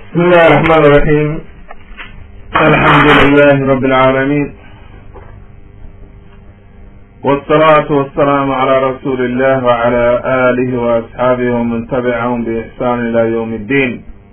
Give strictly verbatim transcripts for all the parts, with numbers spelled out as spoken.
بسم الله الرحمن الرحيم. الحمد لله رب العالمين، والصلاة والسلام على رسول الله وعلى آله وأصحابه ومن تبعهم بإحسان إلى يوم الدين.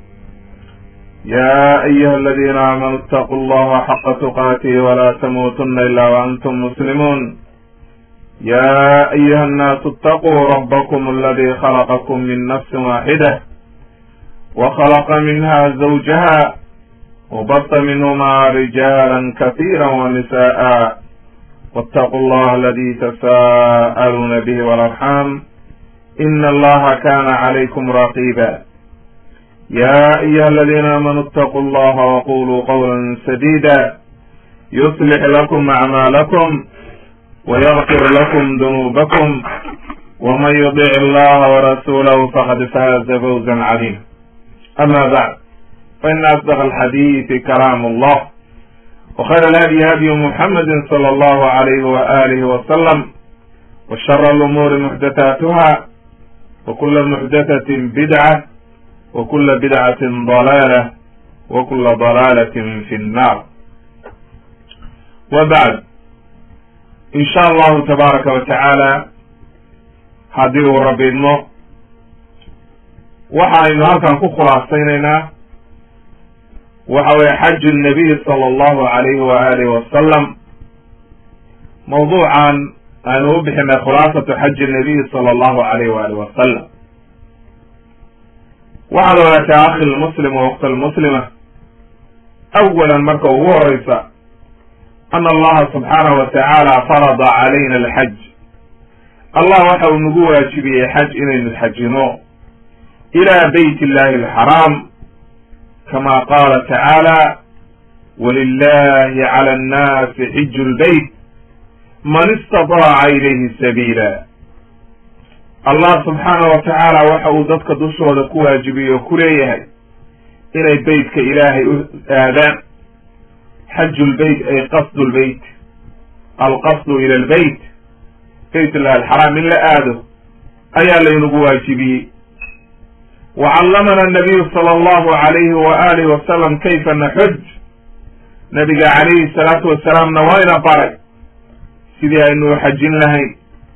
يا أيها الذين آمنوا اتقوا الله حق تقاته ولا تموتن إلا وأنتم مسلمون. يا أيها الناس اتقوا ربكم الذي خلقكم من نفس واحدة وخلق منها زوجها وبث منهما رجالا كثيرا ونساء واتقوا الله الذي تساءلون به والأرحام إن الله كان عليكم رقيبا. يا أيها الذين آمنوا اتقوا الله وقولوا قولا سديدا يصلح لكم أعمالكم ويغفر لكم ذنوبكم ومن يطع الله ورسوله فقد فاز فوزا عظيما. أما بعد، فإن أصدق الحديث كلام الله، وخير الهدي هدي محمد صلى الله عليه وآله وسلم، وشر الأمور محدثاتها، وكل محدثة بدعة، وكل بدعة ضلالة، وكل ضلالة في النار. وبعد، إن شاء الله تبارك وتعالى haddii uu rabbi idmo waxaynu halkan ku khulaasaynaynaa waxa weye xaju nabiy sala allahu alayhi wa alihi wasalam. mawduucan aynu u bixinay khulaasatu xaji nabiy sala allahu alayhi wa alihi wasalam. waxaad ogaataa akhi lmuslim wa ukhta lmuslima, awalan marka ugu horeysa ana allaha subxaanahu wa tacaala farada calayna alxaj. allah waxa uu nagu waajibiyey xaj inaynu xajino ilaa bayt illahi alxaraam, kama qaala tacaala walilahi cala annaasi xiju lbeyt man istataaca ilayhi sabiila. allah subxaanahu wa tacaala waxa uu dadka dushooda ku waajibiyey oo ku leeyahay inay beytka ilaahay u aadaan. xaju lbeyt ay qasdu lbeyt, alqasdu ila lbeyt, bayt illahi alxaraam in la aado ayaa laynagu waajibiyey. wa callamana anabiyu sala allahu alayhi wa alihi wasalam kayfa naxuj. nabiga calayhi salaatu wasalaamna wayna baray sidii aynu u xajin lahayn.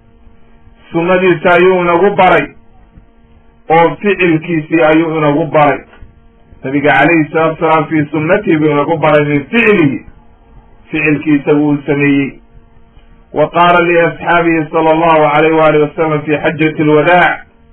sunnadiisa ayuu inagu baray oo ficilkiisii ayuu inagu baray. nabiga calayhi salaatu wasalaam fii sunnatihi buu inagu baray min ficlihi, ficilkiisa buu sameeyey. wa qaala liasxaabihi sala allahu alayh waalihi wasalam fi xajati alwadaac,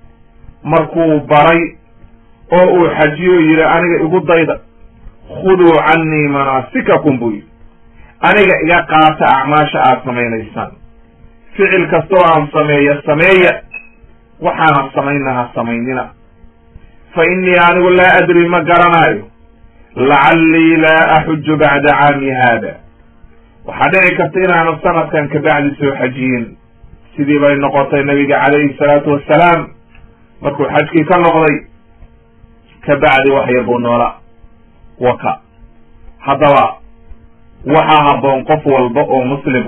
markuu baray oo uu xajiyo yidhi aniga igu dayda, khuduu cannii manaasikakum buu yidhi, aniga iga qaata acmaasha aad samaynaysaan. ficil kastoo aan sameeya sameeya, waxaanan samayna ha samaynina. fa innii anigu laa adri ma garanayo, lacallii laa axuju bacda caami haada, waxaa dhici karta inaanu sanadkan kabacdi soo xajiyin. sidii bay noqotay nabiga calayhi salaatu wassalaam markuu xajkii ka noqday kabacdi wax yar buu noola waka. haddaba waxaa habboon qof walba oo muslima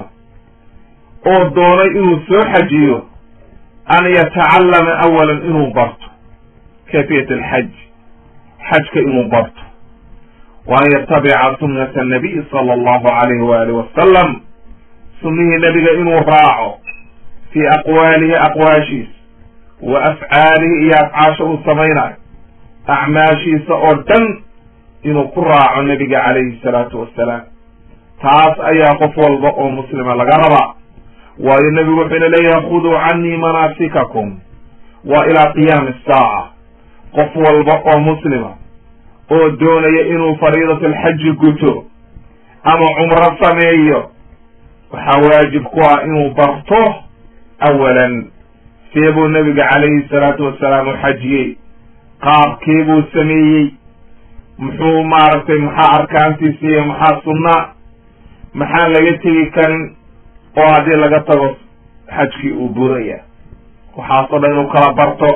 oo doonay inuu soo xajiyo an yatacallama awalan inuu barto kayfiyat alxaj, xajka inuu barto, wa an yatabica sunnata nabiy sala allahu alayhi waalihi wasalam, sunnihii nabiga inuu raaco fii aqwaalihi aqwaashiisa wa afcaalihi iyo afcaasha uu samaynayo, acmaashiisa oo dhan inuu ku raaco nabiga calayhi salaatu wassalaam. taas ayaa qof walba oo muslima laga rabaa, waayo nebigu wuxuuna leeyahay khuduu cannii manaasikakum. waa ilaa qiyaami asaaca qof walba oo muslima oo doonaya inuu fariidat alxaji guto ama cumro sameeyo, waxaa waajib ku ah inuu barto awalan see buu nabiga calayhi salaatu wassalaam u xajiyey, qaabkii buu sameeyey, muxuu maaragtay maxaa arkaantiisa iyo maxaa sunnaa, maxaan laga tegi karin oo haddii laga tago xajkii uu buraya. waxaasoo dhan inuu kala barto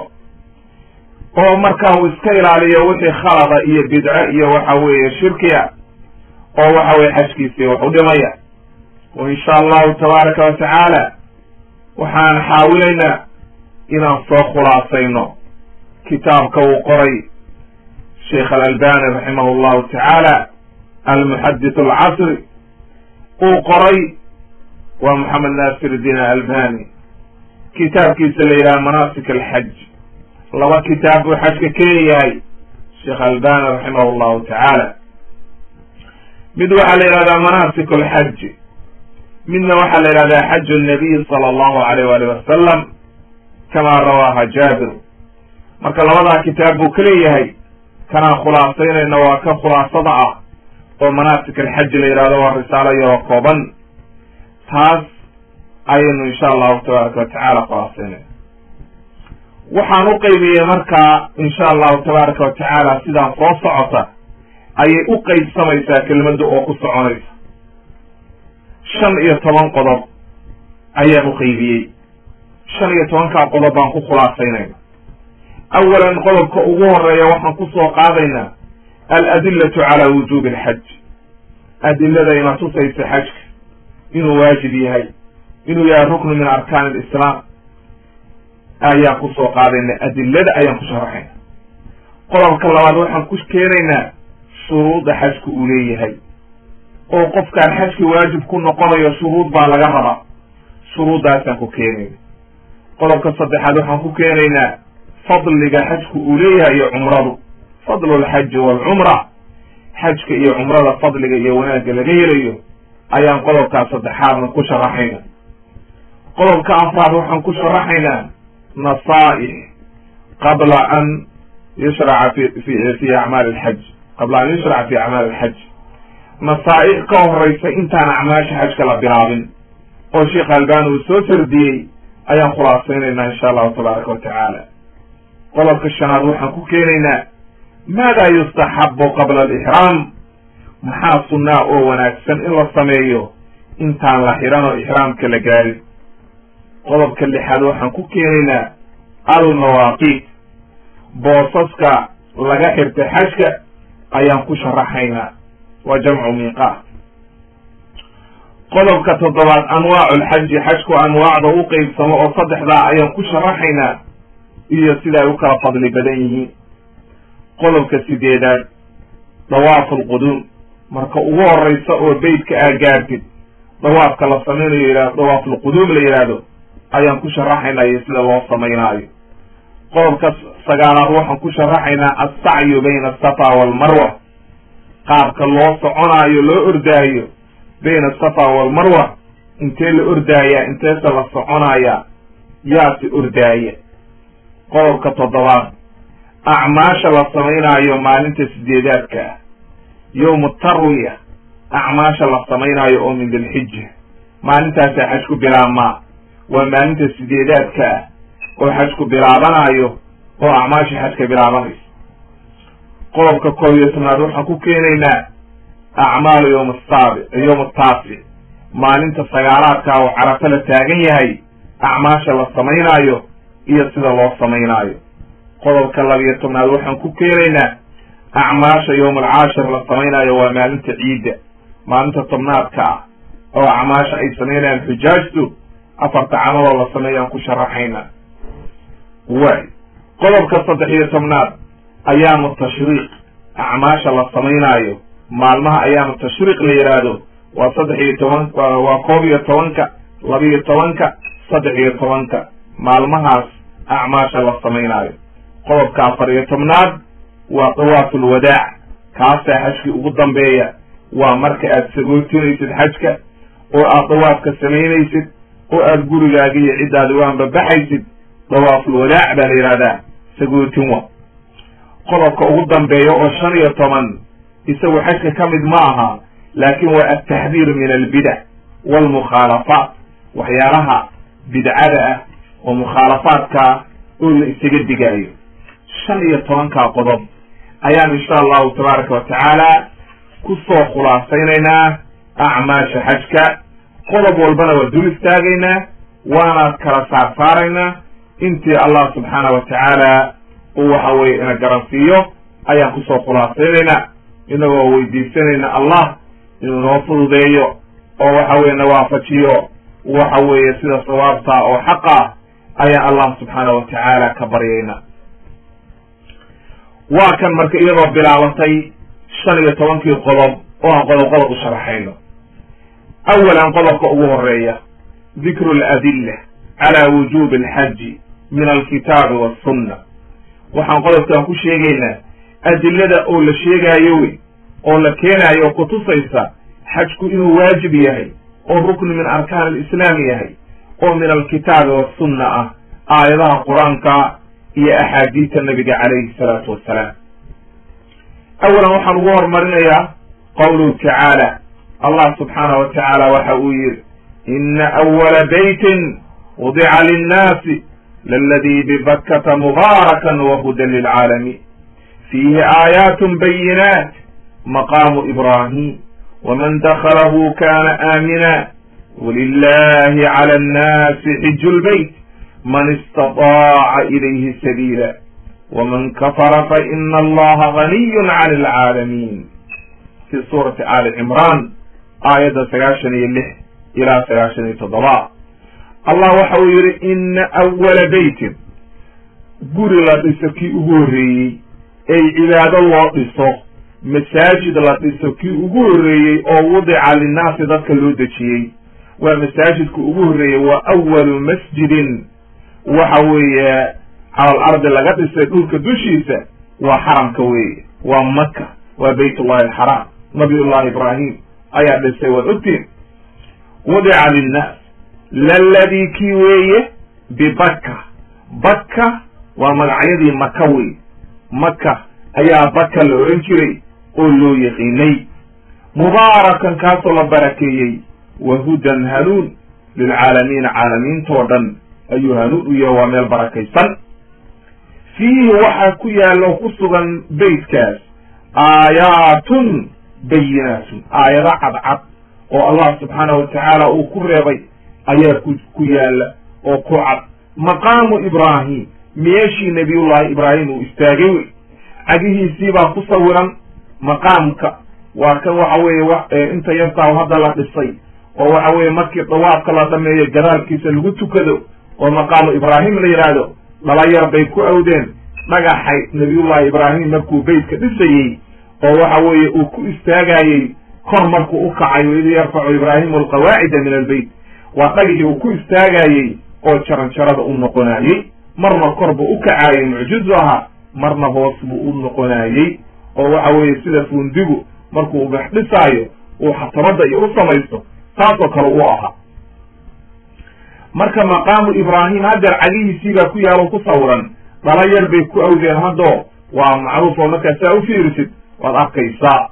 oo markaa uu iska ilaaliyo wixii khalada iyo bidco iyo waxa weeye shirkiya oo waxa weye xajkiisii wax u dhimaya. wa insha allahu tabaaraka wa tacaala waxaan xaawilaynaa inaan soo khulaasayno kitaabka uu qoray sheikh alalbani raximah llahu tacaala almuxadith alcasri uu qoray waa moxamed nasir diin alalbani kitaabkiisa la yidhaha manasik alxaj laba kitaab buu xajka keenyahay sheekh albani raximah llahu tacaala mid waxaa la yihahdaa manasik alxaj midna waxaa la yihahdaa xaju nabiy sala allahu alayh waalih wasalam kama rawaaha jaabir marka labadaa kitaab buu ka leeyahay kanaan khulaasaynayna waa ka khulaasada ah oo manasik alxaj la yihahdo waa risaalo yaroo kooban taas ayaynu insha allahu tabaaraka watacaala khulaasaynay waxaan u qaybiyey markaa insha allahu tabaaraka watacaala sidaan soo socota ayay u qaybsamaysaa kelimada oo ku soconaysa shan iyo toban qodob ayaan u qaybiyey shan iyo tobankaa qodob baan ku khulaasaynayna awalan qodobka ugu horeeya waxaan kusoo qaadaynaa aladillatu cala wujubi alxaj adilada ina tusaysa xajka inuu waajib yahay inuu yahay ruknu min arkaan alislaam ayaan kusoo qaadayna adilada ayaan ku sharaxayna qodobka labaad waxaan ku keenaynaa shuruuda xajka uu leeyahay oo qofkaan xajki waajib ku noqonayo shuruud baa laga rabaa shuruuddaasaan ku keenayna qodobka saddexaad waxaan ku keenaynaa fadliga xajku uu leeyahay iyo cumradu fadlu alxaji waalcumra xajka iyo cumrada fadliga iyo wanaagga laga helayo ayaan qodobkaa saddexaadna ku sharaxayna qodobka afraad waxaan ku sharaxaynaa nasaa'ix qabla an yushraca fi fi fi acmaali alxaj qabla an yushraca fi acmaali alxaj nasaa'ix ka horeysa intaan acmaasha xajka la bilaabin oo sheekh albani uu soo sardiyey ayaan khulaasaynaynaa insha allahu tabaaraka watacaala qodobka shanaad waxaan ku keenaynaa maada yustaxabu qabla alixraam maxaa sunnaa oo wanaagsan in la sameeyo intaan la xiran oo ixraamka la gaarin qodobka lixaad waxaan ku keenaynaa almawaaqiit boosaska laga xirta xajka ayaan ku sharaxaynaa waa jamcu miiqaat qodobka toddobaad anwaacu lxaji xajku anwaacda u qeybsamo oo saddexdaa ayaan ku sharaxaynaa iyo sida ay u kala fadli badan yihiin qodobka sideedaad dawaafu lquduum marka ugu horeysa oo beytka aa gaartid dawaafka la samaynayo yihahdo dawaafulquduum la yidhaahdo ayaan ku sharaxaynaa iyo sida loo samaynaayo qodobka sagaalaad waxaan ku sharaxaynaa assacyu bayna asafa waalmarwa qaabka loo soconaayo loo ordaayo bayna asafa waalmarwa intee la ordaaya inteesa la soconaaya yaasi ordaaya qodobka toddobaad acmaasha la samaynaayo maalinta sideedaadka ah yowmu tarwiya acmaasha la samaynaayo oo min dilxija maalintaasaa xajku bilaabmaa waa maalinta sideedaadka ah oo xajku bilaabanaayo oo acmaasha xajka bilaabanayso qodobka koob iyo tobnaad waxaan ku keenaynaa acmaalu yowm asaabi yowm ataasic maalinta sagaalaadka oo carafo la taagan yahay acmaasha la samaynaayo iyo sida loo samaynaayo qodobka labiyo tobnaad waxaan ku keenaynaa acmaasha yowm alcaashir la samaynaayo waa maalinta ciidda maalinta tobnaadka ah oo acmaasha ay samaynayaan xujaajtu afarta camaloo la sameeyaan ku sharaxaynaa way qodobka saddex iyo tobnaad ayaamu tashriiq acmaasha la samaynaayo maalmaha ayaamu tashriiq la yidhaahdo waa saddex iyo toban waa koob iyo tobanka labiyo tobanka saddex iyo tobanka maalmahaas acmaasha la samaynaayo qodobka afar iyo tobnaad waa dawaaful wadaac kaasaa xajkii ugu dambeeya waa marka aad sagootinaysid xajka oo aad dawaafka samaynaysid oo aad gurigaaga iyo ciddaada u anbabaxaysid dawaaful wadaac baa la yidhahdaa sagootin wa qodobka ugu dambeeya oo shan iyo toban isagu xajka ka mid ma aha laakiin waa altaxdiir min albidac waalmukhaalafaat waxyaalaha bidcada ah oo mukhaalafaadkaa oo la isaga digaayo shan iyo tobankaa qodob ayaan insha allahu tabaaraka watacaala ku soo khulaasaynaynaa acmaasha xajka qodob walbana waa dul istaagaynaa waana kala saar saaraynaa intii allah subxaana watacaala uu waxa weye ina garansiiyo ayaan kusoo khulaasaynaynaa inagoo weydiisanayna allah inuu noo fududeeyo oo waxa weye na waafajiyo waxa weeye sida sawaabta oo xaqa ayaan allah subxaana watacaala ka baryayna waa kan marka iyadoo bilaabantay shan iyo tobankii qodob oo aan qodob qodob u sharaxayno. awalan qodobka ugu horeeya dikru aladilla cala wujubi alxaji min alkitaabi wassunna. waxaan qodobkan ku sheegaynaa adillada oo la sheegaayo wey oo la keenaayo oo kutusaysa xajku inuu waajib yahay oo rukni min arkaan alislaam yahay oo min alkitaabi wassunna ah, aayadaha qur-aanka iyo axaadiista nabiga calayhi salaatu wassalaam. awalan waxaan ugu horumarinayaa qawluhu tacaala, allah subxaanahu wa tacaala waxa uu yidhi ina awala baytin wudica linnaasi laladii bibakkata mubaarakan wahudan lilcaalamiin fiihi aayaatun bayinaat maqaamu ibraahim waman dakhalahu kana aamina walilahi cala annaasi xiju lbayt man istataaca ilayhi sabiila waman kafara faina allaha ganiyun can alcaalamiin fi suurati ali cimraan aayadda sagaashan iyo lix ilaa sagaashan iyo toddoba. allah waxa uu yidhi ina awala beytin, guri la dhiso kii ugu horreeyey ey cibaado loo dhiso, masaajid la dhiso kii ugu horreeyey oo wudica linnaasi dadka loo dejiyey, waa masaajidka ugu horreeyey. waa awalu masjidin waxa weeye cala alardi laga dhisay dhulka dushiisa, waa xaramka weeye, waa maka, waa baytullahi alxaraam. nabiyullahi ibraahim ayaa dhisay, waad ogtiin. wudica linnaas laladii kii weeye bibakka, bakka waa magacyadii maka wey, maka ayaa baka la ohan jiray oo loo yaqiinay. mubaarakan kaasoo la barakeeyey, wahudan hanuun lilcaalamiina, caalamiintoo dhan ayuu hanuun u yahay, waa meel barakaysan. fiihi waxaa ku yaallo ku sugan beytkaas aayaatun bayinaatun, aayado cadcad oo allah subxaanahu watacaala uu ku reebay ayaa ku ku yaalla oo ku cad. maqaamu ibraahim, meeshii nabiyullahi ibraahim uu istaagay wey, cagihiisii baa ku sawiran. maqaamka waa kan waxa weeye inta yartaa hadda la dhisay oo waxa weeye markii dawaafka la dhameeyo gadaalkiisa lagu tukado oo maqaamu ibraahim la yidhaahdo. dhalayar bay ku awdeen dhagaxay nabiyullahi ibraahim markuu beytka dhisayey oo waxa weeye uu ku istaagayey kor markuu u kacay, waid yarfacu ibraahimu alqawaacida min albeyt, waa dhagixii uu ku istaagayey oo jaranjarada u noqonayey. marna kor buu u kacaayey mucjizu ahaa, marna hoos buu u noqonayey oo waxa weeye sida fundigu markuu ubax dhisaayo uu xatabada iyo u samaysto taasoo kale u ahaa. marka maqaamu ibraahim haddeer cagihiisii baa ku yaalo ku sawiran, dhala yar bay ku awdeen haddoo waa macruuf oo markaa saa u fiirisid waad arkaysaa.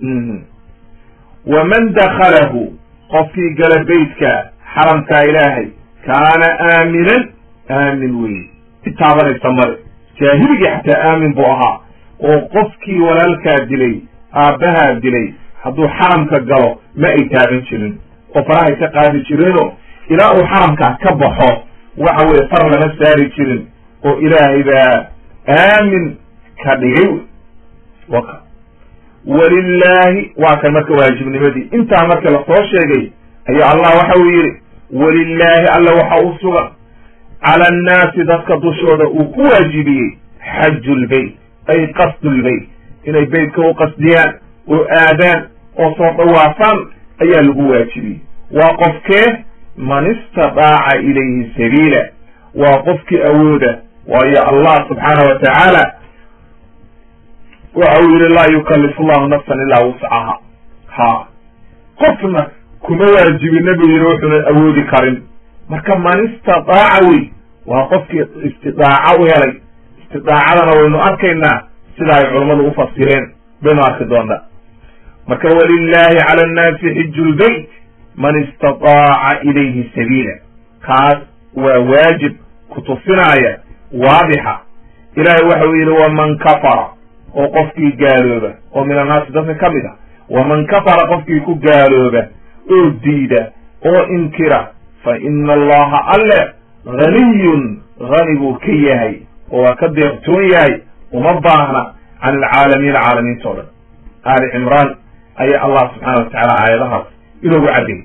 waman dakhalahu, qofkii gala beytka xaramkaa ilaahay, kaana aaminan, aamin weye, itaabanaysa male. jaahiligii xataa aamin buu ahaa oo qofkii walaalkaa dilay, aabbahaa dilay, hadduu xaramka galo ma ay taaban jirin oo farahay ka qaadi jireenoo ilaa uu xaramkaas ka baxo waxa weeye far lama saari jirin oo ilaahay baa aamin ka dhigay. waka walilaahi waa kan marka waajibnimadii intaa marka lasoo sheegay ayaa allah waxa uu yidhi walilaahi alla waxa u sugan cala annaasi dadka dushooda uu ku waajibiyey xaju lbeyt ay qasdu lbeyt, inay beytka u qasdiyaan oo aadaan oo soo dhawaafaan ayaa lagu waajibiyey. waa qofkee man istadaaca ilayhi sabiila, waa qofkii awooda. waayo allah subxaanahu wa tacaala waxa uu yidhi laa yukallifu llahu nafsan ilaa wuscaha. ha qofna kuma waajibina buu yidhi wuxuunan awoodi karin. marka man istadaaca wey, waa qofkii istidaaca u helay. istidaacadana waynu arkaynaa sida ay culammadu u fasireen baynu arki doonaa. marka walilaahi cala annaasi xiju lbeyt man istataaca ilayhi sabiila, kaas waa waajib kutusinaaya waadixa. ilaahay waxa uu yidhi waman kafara, oo qofkii gaalooba oo min annaasi dadka ka mid a, waman kafara qofkii ku gaalooba oo diida oo inkira, fa ina allaha alle haniyun, hani buu ka yahay oo waa ka deeqtoon yahay, uma baahna can alcaalamiina, caalamiinta o dhan. ali cimraan ayaa allah subxaana wa tacaala aayadahaas inoogu caddayay.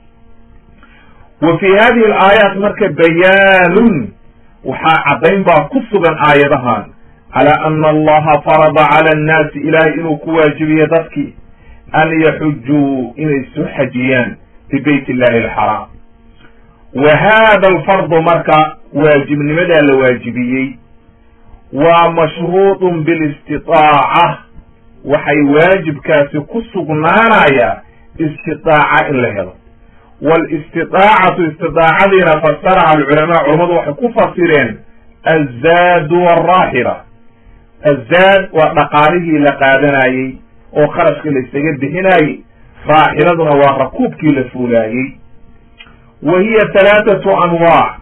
wa fii hadihi alaayaat marka bayaanun, waxaa caddayn baa ku sugan aayadahan calaa ana allaha farada cala annaasi ilaahay inuu ku waajibiye dadkii an yaxujuu inay soo xajiyaan bibeyt illahi alxaraam wa hada alfardu marka waajibnimadaa la waajibiyey waa mashruudun bilistitaaca waxay waajibkaasi ku sugnaanayaa istitaaca in la helo walistidaacatu istidaacadiina fasaraha alculamaa culammadu waxay ku fasireen azzaadu walraaxila azzaad waa dhaqaalihii la qaadanayey oo kharashkii la isaga bixinayey raaxiladuna waa rakuubkii la fuulaayey wa hiya halaathatu anwaac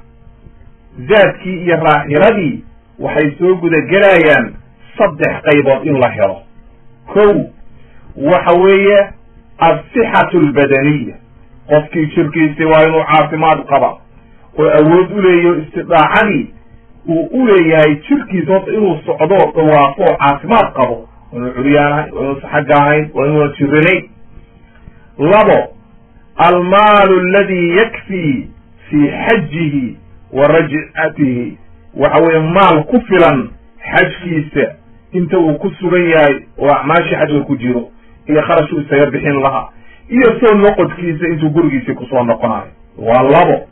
zaadkii iyo raaxiladii waxay soo gudagelayaan saddex qaybood in la helo kow waxa weeye alsixatu albadaniya qofkii jirkiisii waa inuu caafimaad qaba oo awood u leeyaho istidaacadii uu u leeyahay jirkiisa horta inuu socdo dawaafo oo caafimaad qabo inuu curyaan ahayn waa inuusa xagga ahayn waa inuuna jirinayn labo almaalu aladi yakfii fii xajihi wa rajcatihi waxa weeye maal ku filan xajkiisa inta uu ku sugan yahay oo acmaashii xajga ku jiro iyo kharashuu isaga bixin lahaa iyo soo noqodkiisa intuu gurigiisii kusoo noqonayo waa labo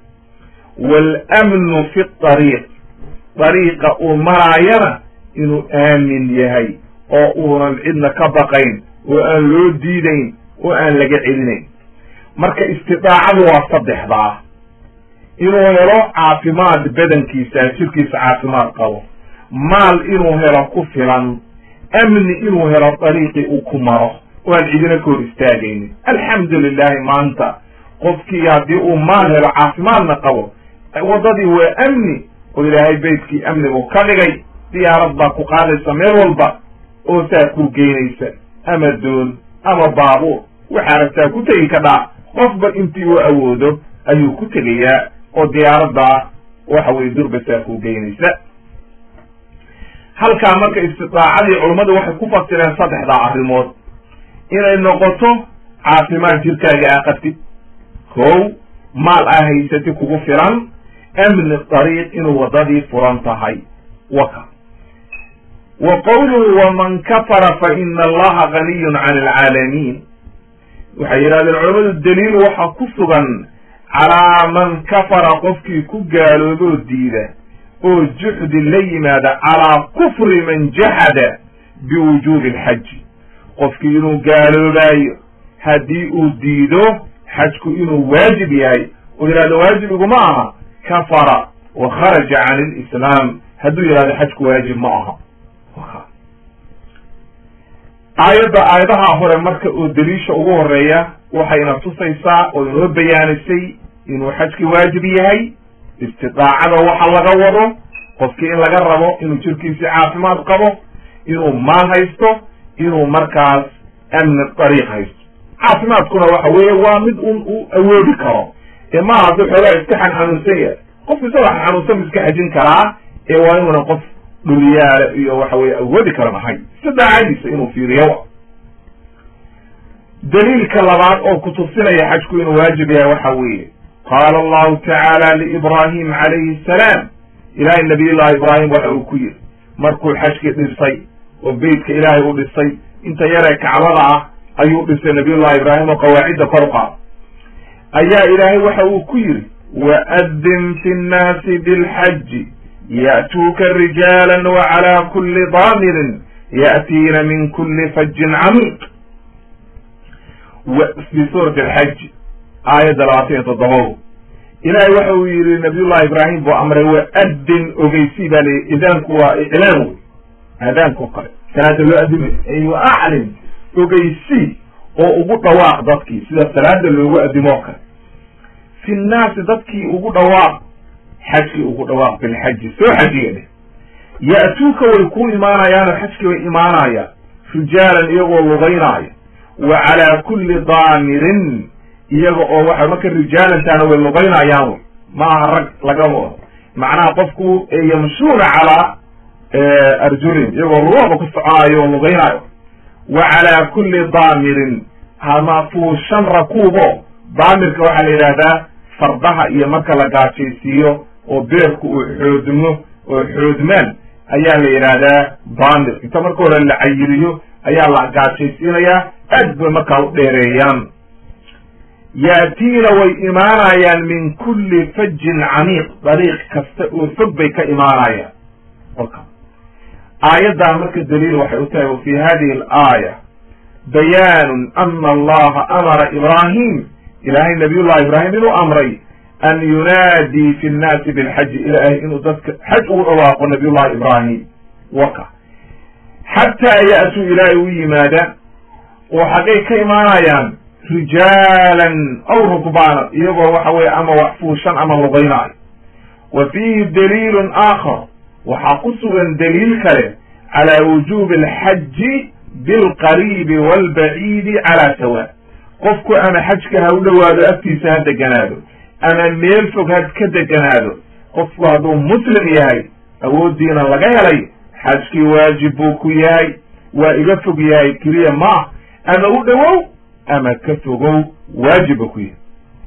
waalamnu fi ariiq dariiqa uu maraayana inuu aamin yahay oo uunan cidna ka baqayn oo aan loo diidayn oo aan laga celinayn marka istidaacadu waa saddexdaa inuu helo caafimaad badankiisa jirkiisa caafimaad qabo maal inuu helo ku filan amni inuu helo dariiqii uu ku maro oo aan cidina ka hor istaagaynin alxamdu lilahi maanta qofkii haddii uu maal helo caafimaadna qabo waddadii waa amni oo ilaahay beytkii amni buu ka dhigay diyaarad baa ku qaadaysa meel walba oo saa ku geynaysa ama doon ama baabuur waxaa rabtaa ku tegi kadhaa qofba intii uu awoodo ayuu ku tegayaa oo diyaaraddaa waxa weye durba saa ku geynaysa halkaa marka istidaacadii culummadu waxay ku fasireen saddexdaa arrimood inay noqoto caafimaad jirkaaga aa qabtid kow maal aa haysati kugu filan amni dariiq inuu waddadii furan tahay waka wa qawluhu waman kafara fa ina allaha ganiyun can alcaalamiin waxay yidhahdeen culammadu daliil waxa ku sugan calaa man kafara qofkii ku gaalooboo diida oo juxdi la yimaada calaa kufri man jaxada biwujuubi alxaji qofkii inuu gaaloobaayo haddii uu diido xajku inuu waajib yahay oo yidhahdo waajib iguma aha kafara wa kharaja can alislaam hadduu yidhahdo xajku waajib ma aha aayadda aayadaha hore marka oo daliisha ugu horeeya waxayna tusaysaa oo inoo bayaanisay inuu xajki waajib yahay istidaacada waxa laga wado qofkii in laga rabo inuu jirkiisii caafimaad qabo inuu maal haysto inuu markaas amni dariiq haysto caafimaadkuna waxa weeye waa mid un uu awoodi karo ee maaha hadduu xoogaa iska xanxanuunsan yahay qof isagoo xanxanuunsan iska xajin karaa ee waa inuuna qof dhuliyaale iyo waxa weye awoodi karan ahay istidaacadiisa inuu fiiriyo daliilka labaad oo kutusinaya xajku inuu waajib yahay waxa weeye qaala allahu tacaala liibrahim calayhi asalaam ilahay nabiy llahi ibraahim waxa uu ku yidhi markuu xajkii dhisay oo beytka ilaahay u dhisay inta yaree kacbada ah ayuu dhisay nabiy llahi ibraahim oo qawaacidda kor u qaada ayaa ilaahay waxa uu ku yidhi waadin fi nnaasi bilxaji ya'tuuka rijaala wacalaa kuli daamirin ya'tiina min kuli fajin camiiq fi suurati alxaj aayadda labaatan iyo toddobadu ilaahay waxa uu yidhi nabiyullahi ibraahim buu amray waadin ogeysii baa layihi idaanku waa iclaan wey aadaanko kale salaada loo adimay ay wa aclim ogeysii oo ugu dhawaaq dadkii sida salaada loogu adimoo kale fi nnaasi dadkii ugu dhawaaq xajkii ugu dhawaaq bilxaji soo xajiga dheh ya'tuuka way ku imaanayaanoo xajkii way imaanayaan rijaalan iyagoo lugaynaya wa calaa kulli daamirin iyaga oo waxa marka rijaalantaana way lugaynayaan wey maaha rag lagama wado macnaha qofku yamshuuna calaa arjulin iyagoo lugaba ku soconayo oo lugaynayo wa calaa kulli daamirin ama fuushan rakuubo daamirka waxaa la yidhaahdaa fardaha iyo marka la gaajaysiiyo oo beerku uu xoodmo oo xoodmaan ayaa la yidhaahdaa bandir. inta marka hore la cayiriyo ayaa la gaajaysiinayaa, aad bay markaa u dheereeyaan. yaatiina way imaanayaan min kulli fajin camiiq, dariiq kasta oo fog bay ka imaanayaan. oka aayaddaa marka daliil waxay u tahay, wafi hadihi alaaya bayaanun ana allaha amara ibrahim, ilaahay nabiyullahi ibrahim inuu amray an yunaadii fi nnaasi bilxaji, ilaahay inuu dadka xaj ugu dhawaaqo nabiyullahi ibrahim. waka xataa ya'tuu ilaahay u yimaada oo xaggay ka imaanayaan rijaalan aw rukbaanan, iyagoo waxa weye ama wax fuushan ama lugaynaayo. wa fiihi daliilun aakhar, waxaa ku sugan daliil kale calaa wujuubi alxaji bilqariibi waalbaciidi calaa sawa. qofku ama xajka ha u dhowaado, aftiisa ha deganaado, ama meel fog ha ka deganaado. qofku hadduu muslim yahay, awooddiina laga helay, xajkii waajib buu ku yahay. waa iga fog yahay keliya maah, ama u dhowow ama ka fogow, waajib buu ku yahay.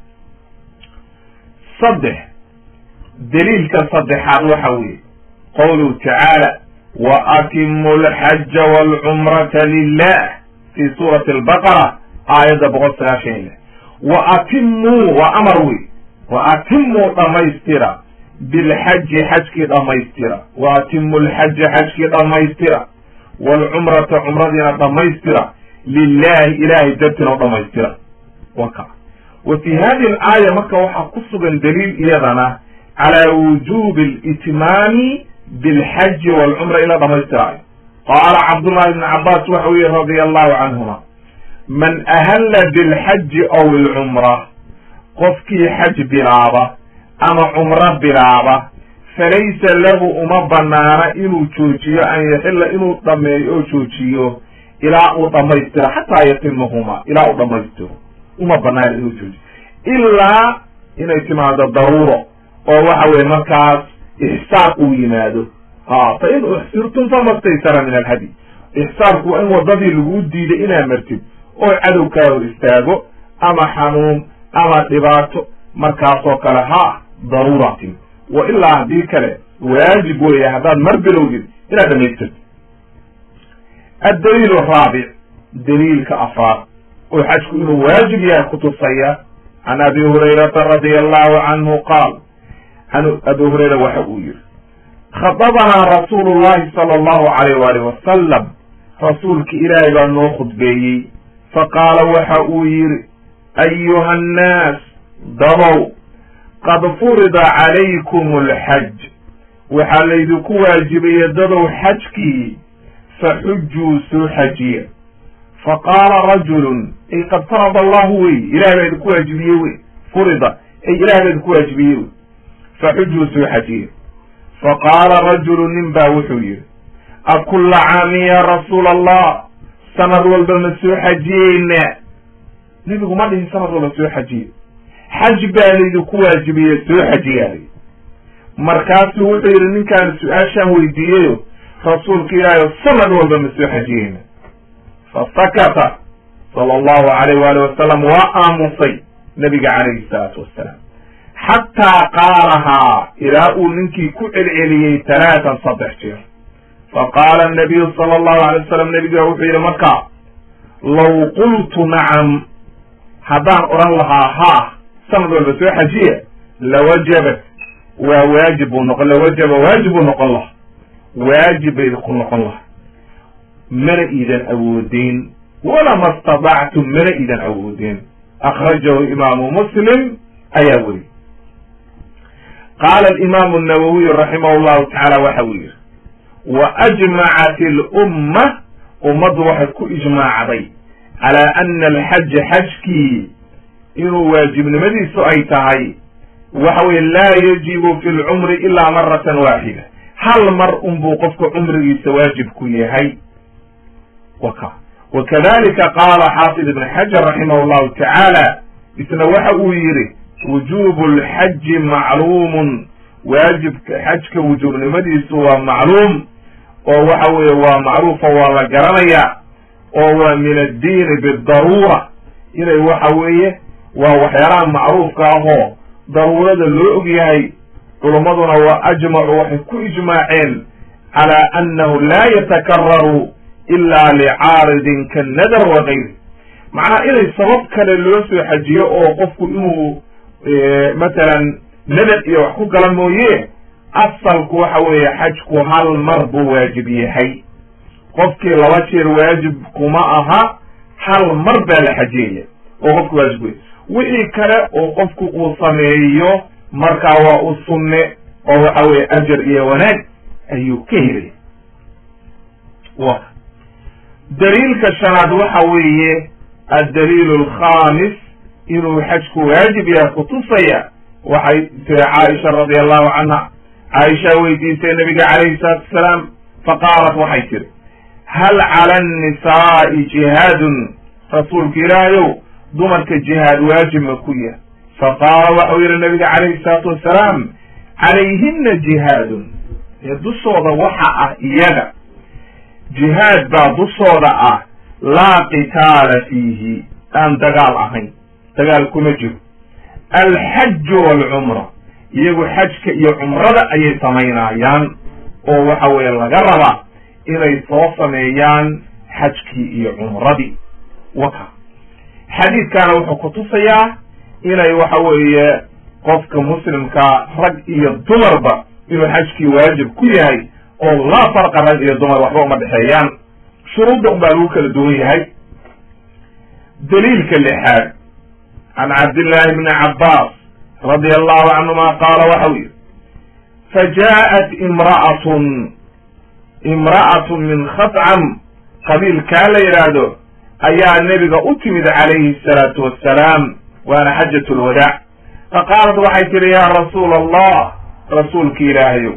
saddex daliilka saddexaad waxa weeye qawluhu tacaala wa atimu alxaja waalcumrata lilah fi suurati albaqara aayadda boqol sagaashan iyo lix. wa atimuu waa amar wey, wa atimuu dhammaystira bilxaji xajkii dhammaystira, wa atimu lxaja xajkii dhammaystira, waalcumrata cumradiina dhammaystira, lilahi ilahay dartina u dhammaystira. waka wa fi hadihi alaaya marka waxaa ku sugan daliil iyadana calaa wujuubi litmaami bilxaji waalcumra ila dhamaystiraayo. qaala cabdullahi ibni cabbaas waxa u yihi radia allahu canhuma, man ahalla bilxaji aw ilcumra, qofkii xaj bilaaba ama cumro bilaaba, falaysa lahu uma banaana inuu joojiyo an yaxilla inuu dhameeyo oo joojiyo ilaa uu dhamaystiro, xataa yatimahuma, ilaa uu dhamaystiro uma banaana inuu joojiyo, ilaa inay timaado daruuro oo waxa weye markaas ixsaar uu yimaado. ha fa in uxsirtum famastaysara min alhadi, ixsaarku waa in wadadii lagu diiday inaa martid oo cadowkaagu istaago, ama xanuun ama dhibaato, markaasoo kale ha daruura timid. wa ilaa haddii kale waajib weeye haddaad mar bilowdid inaad dhamaystirto. addaliil araabic, daliilka afraad oo xajku inuu waajib yahay kutusaya, can abi hurayrata radia allahu canhu qaal, an abi hurayra waxa uu yihi khadabanaa rasuulu llahi sala allahu alayh waalih wasalam, rasuulki ilaahay baa noo khudbeeyey. faqaala waxa uu yihi ayuha annaas dabow, qad furida calaykum alxaj, waxaa laydinku waajibaya dadow xajkii, faxujuu soo xajiya. faqaala rajulun, ay qad farada allahu wey, ilahay baa idinku waajibiye wey, furida ay ilahay baa idinku waajibiye wey, faxujuu soo xajiya. faqaala rajulu, nin baa wuxuu yihi akulla caamin ya rasuula allah, sanad walba ma soo xajiyeynaa? nebigu ma dhihin sanad walba soo xajiye, xaj baa laydinku waajibiye, soo xajiyaalay. markaasuu wuxuu yidhi ninkaan su-aashaan weydiiyeyo, rasuulka ilaahay sanad walba ma soo xajiyeyna? fasakata sala allahu alayh waali wasalam, waa aamusay nabiga calayhi salaatu wassalaam, xataa qaalahaa, ilaa uu ninkii ku celceliyey talaatan saddex jeer. faqaala anabiyu sala allahu alay wasalam, nabiga wuxuu yidhi markaa, law qultu nacam, haddaan odhan lahaa haa sanad walba soo xajiya, lawajabat, waa waajib buu noqon, lawajaba waajib buu noqon laha, waajib bay ku noqon laha, mana iidan awoodeen, walama stadactum, mana iidan awoodeen. akhrajahu imaamu muslim ayaa weri. qaala alimaamu الnawawiyu raximah llahu tacaala waxa uu yihi, wa ajmacat اlumma, ummaddu waxay ku ijmaacday calaa ana alxaja xajkii inuu waajibnimadiisu ay tahay, waxa weye laa yajibu fi lcumri ilaa maratan waaxida, hal mar unbuu qofka cumrigiisa waajib ku yahay. waka wakadalika qaala xaafid ibn xajar raximah llahu tacaala, isna waxa uu yihi wujubu lxaji macluumun, waajibka xajka wujuubnimadiisu waa macluum, oo waxa weeye waa macruufa, waa la garanaya, oo waa min addiini bidaruura, inay waxa weeye waa waxyaalaha macruufka ahoo daruurada loo og yahay. culummaduna waa ajmacu, waxay ku ijmaaceen calى anahu la yatakararu ila licaaridin kanadar wagayri macnaha inay sabab kale loo soo xajiyo oo qofku inuu matalan nadar iyo wax ku gala mooye asalku waxa weeye xajku hal mar buu waajib yahay qofkii laba jeer waajib kuma aha hal mar baa la xajiyaya oo qofku waajib wey wixii kale oo qofku uu sameeyo markaa waa u sunne oo waxa weye ajar iyo wanaag ayuu ka helaya wa daliilka shanaad waxa weeye addaliil alkhamis inuu xajku waajib yahay kutusaya waxay tiri caaisha radi allahu canha caaisha weydiisay nabiga calayhi salaatu wasalaam faqaalat waxay tiri hal cala annisaa'i jihaadun rasuulka ilaahayow dumarka jihaad waajib ma ku yahay faqaala waxau yihi nabiga calayhi salaatu wasalaam calayhina jihaadun ee dushooda waxa ah iyaga jihaad baa dushooda ah laa qitaala fiihi aan dagaal ahayn dagaal kuma jiro alxaju waalcumra iyagu xajka iyo cumrada ayay samaynayaan oo waxa weeye laga rabaa inay soo sameeyaan xajkii iyo cumradii waka xadiidkaana wuxuu kutusayaa inay waxa weeye qofka muslimka rag iyo dumarba inuu xajkii waajib ku yahay oo laa farqa rag iyo dumar waxba uma dhexeeyaan shuruudda un baa lagu kala duwan yahay daliilka lixaad can cabdillahi bni cabbaas radia allahu canhuma qaala waxau yihi fajaءat imra'atun imra'atun min khatcam qabiilkaa la yidhaahdo ayaa nebiga u timid calayhi asalaatu wassalaam waana xajat lwadaac faqaalat waxay tihi yaa rasuula allah rasuulki ilaahayow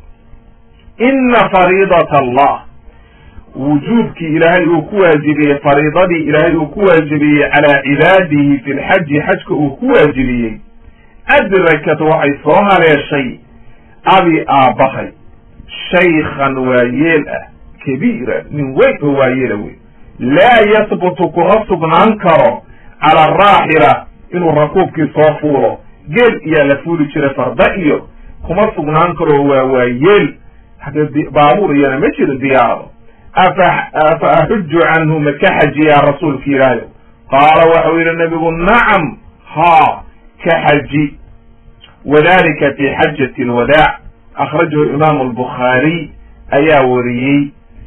ina fariidat allah wujuubkii ilaahay uu ku waajibiyey fariidadii ilaahay uu ku waajibiyey calaa cibaadihi fi lxaji xajka uu ku waajibiyey adrakat waxay soo haleeshay abi aabbahay shaykhan waayeel ah kabiira nin weyn oo waayeela wey laa yahbutu kuma sugnaan karo cala araaxila inuu rakuubkii soo fuulo geel iyaa la fuuli jiray farda iyo kuma sugnaan karo waa waayeel baabuur iyana ma jiro diyaaro afa afa axuju canhu ma ka xajiyaa rasuulka ilaahay qaala waxau yihi nabigu nacam haa ka xaji wadalika fi xajati alwadaac akhrajahu imaamu albukhaariy ayaa wariyey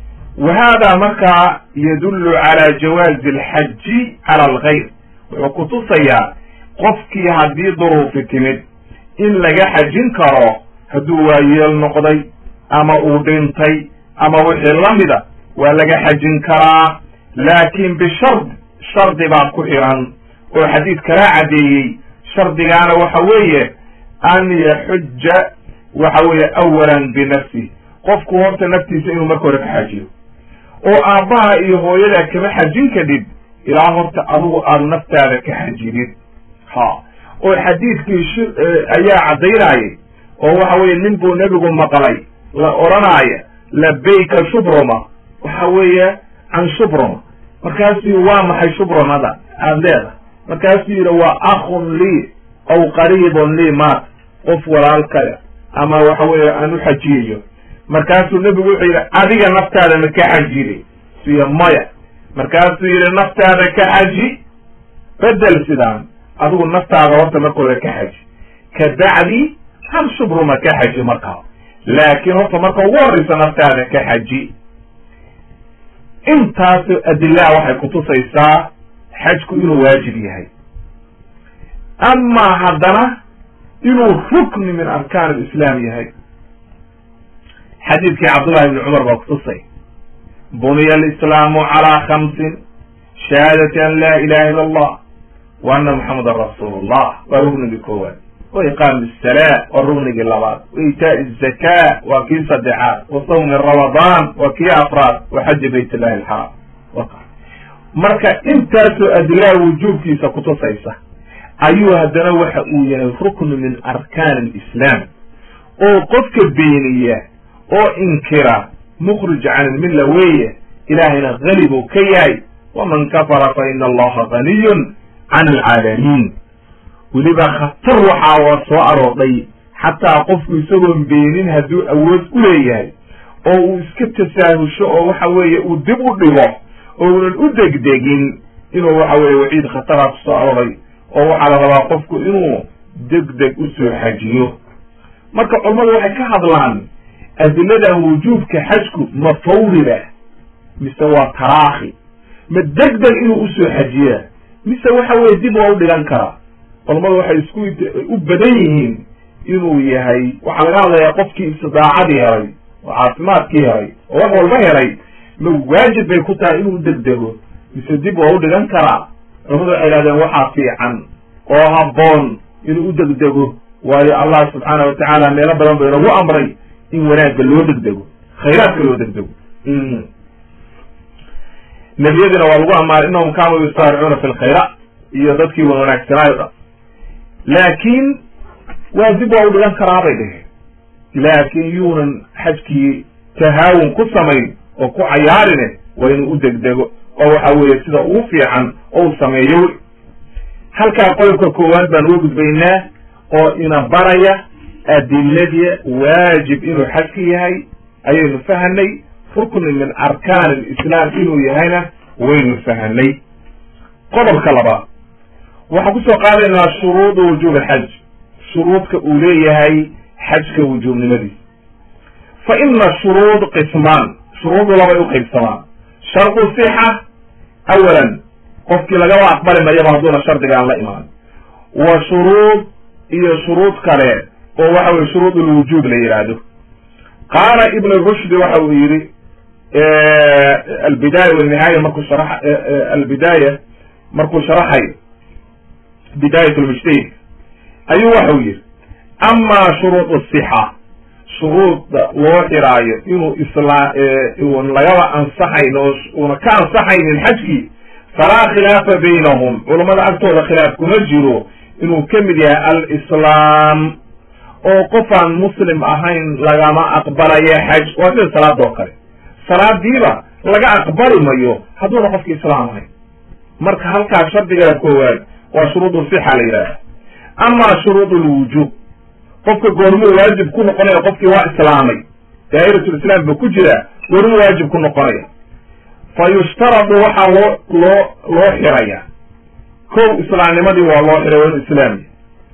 wa hada markaa yadullu cala jawaazi alxaji cala algayr wuxuu kutusayaa qofkii haddii duruufi timid in laga xajin karo hadduu waayeel noqday ama uu dhintay ama wixii la mida waa laga xajin karaa laakin bishard shardi baa ku xiran oo xadiid kala caddeeyey shardigaana waxa weeye an yaxuja waxa weeye awalan binafsih qofku horta naftiisa inuu marka hore ka xajiyo oo aabbaha iyo hooyada kama xajin kadib ilaa horta adigu aada naftaada ka xajidid ha oo xadiidkii ayaa caddaynayay oo waxa weeye nin buu nebigu maqlay la odhanaya labayka shubruma waxa weeye can shubruma markaasuu waa maxay shubrumada aada leedahay markaasuu yidhi waa akhun lii aw qariibun lii maat qof walaalkaya ama waxa weeye aan u xajiyayo markaasuu nebigu wuxuu yidhi adiga naftaada ma ka xajiri siyo maya markaasuu yidhi naftaada ka xaji bedel sidaan adigu naftaada horta marka hore ka xaji kabacdi han shubruma ka xaji markaa laakiin horta marka ugu horreysa naftaada ka xaji intaas adilaha waxay kutusaysaa xajku inuu waajib yahay amaa haddana inuu rukni min arkaan alislaam yahay xadiidkii cabdullahi ibni cumar baa kutusay buniya alislaamu calaa khamsin shahaadati an laa ilaha illa allah wa anna muxamadan rasuulu llah waa rugnigii koowaad wa iqaami asalaa waa rugnigii labaad wa iitaa'i azakaa waa kii saddexaad wa sawmi ramadaan waa kii afraad wa xaji bayt illahi alxaraam marka intaasoo adilaha wujuubkiisa kutusaysa ayuu haddana waxa uu yahay ruknu min arkaan alislaam oo qofka beeniya oo inkira mukhrij can ilmilla weeye ilaahayna hani buu ka yahay waman kafara fa ina allaha ganiyun can alcaalamiin weliba khatar waxaa waa soo aroodhay xataa qofku isagoon beenin hadduu awood u leeyahay oo uu iska tasaahusho oo waxa weeye uu dib u dhigo ounan u degdegin inuu waxa weeye waciid khataraa kusoo aroray oo waxaa la rabaa qofku inuu degdeg usoo xajiyo. marka culammadu waxay ka hadlaan adilada wujuubka xajku ma fawriba mise waa taraakhi, ma degdeg inuu usoo xajiyaa mise waxa weye dib waa u dhigan karaa. culammadu waxay isku u badan yihiin inuu yahay waxaa laga hadlayaa qofkii istidaacadii helay oo caafimaadkii helay oo wax walba helay ma waajib bay ku tahay inuu degdego mise dib waa u dhigan karaa. culamadu waxay ihahdeen waxaa fiican oo habboon inuu u degdego, waayo allah subxaana watacaala meelo badan ba inagu amray in wanaagga loo degdego, khayraadka loo degdego. nebiyadina waa lagu ammaanay innahum kaanuu yusaaricuuna fi lkhayraat, iyo dadkii wan wanaagsanaayo dhan. laakiin waa dib waa u dhigan karaa bay dheheen, laakiin yuunan xajkii tahaawun ku samayn oo ku cayaarine waa inuu u degdego oo waxa weeye sida ugu fiican ou sameeyo. halkaa qodobka koowaad baan uga gudbaynaa oo ina baraya adiladii waajib inuu xajka yahay ayaynu fahanay, rukni min arkaan alislaam inuu yahayna waynu fahanay. qodobka labaad waxaan kusoo qaadaynaa shuruudu wujuub alxaj, shuruudka uu leeyahay xajka wujuubnimadiisa. fa ina shuruud qismaan, shuruudu labay u qaybsamaan. shardu sixa awalan qofkii lagaba aqbali mayaba hadduuna shardigaan la imaan, wa shuruud iyo shuruud kale oo waxa weye shuruud ulwujuub la yidhaahdo. qaala ibn rushdi waxa uu yidhi albidaaya walnihaaya markuu shara albidaaya markuu sharaxayo bidaayat lmujtahid ayuu waxau yidhi amaa shuruud sixa, shuruudda loo xiraayo inuu isla un lagaba ansaxayn oo una ka ansaxaynin xajkii falaa khilaafa baynahum, culammada agtooda khilaaf kuma jiro inuu ka mid yahay alislaam oo qofaan muslim ahayn lagama aqbalayo xaj. waa sida salaada oo kale, salaadiiba laga aqbali mayo hadduuna qofki islaam ahayn. marka halkaa shardigaa koowaad waa shuruud sixa la yidhahda. amaa shuruud lwujuub, qofka goormuu waajib ku noqonaya, qofkii waa islaamay daa'iratulislaam ba ku jira, goormuu waajib ku noqonaya. fa yushtaradu waxaa loo loo loo xiraya kow islaamnimadii waa loo xiray waa inu islaamiya,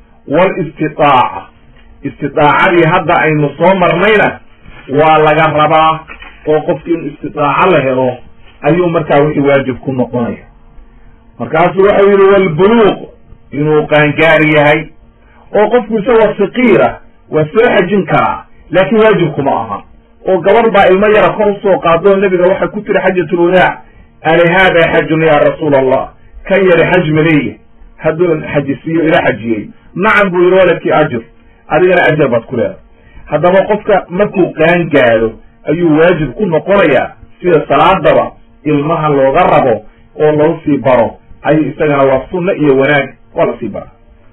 walistiaaca, istiaacadii hadda aynu soo marnayna waa laga rabaa oo qofki inu istitaaco la helo ayuu markaa wixii waajib ku noqonaya. markaasuu waxau yihi walbuluuq, inuu qaangaar yahay oo qofku isagoo saqiira waa soo xajin karaa laakiin waajibkuma aha. oo gabar baa ilmo yara kor usoo qaado nebiga waxay ku tiri xajatulwadaac ali haada xajun ya rasuul allah, kan yari xaj maleeya hadduun xajisiiyo ila xajiyey. nacam buu yihi walaki ajr, adigana ajar baad ku leedahay. haddaba qofka markuu qaan gaado ayuu waajib ku noqonayaa sida salaadaba ilmaha looga rabo oo lagu sii baro ay isagana waa sunno iyo wanaag waa lasii bara.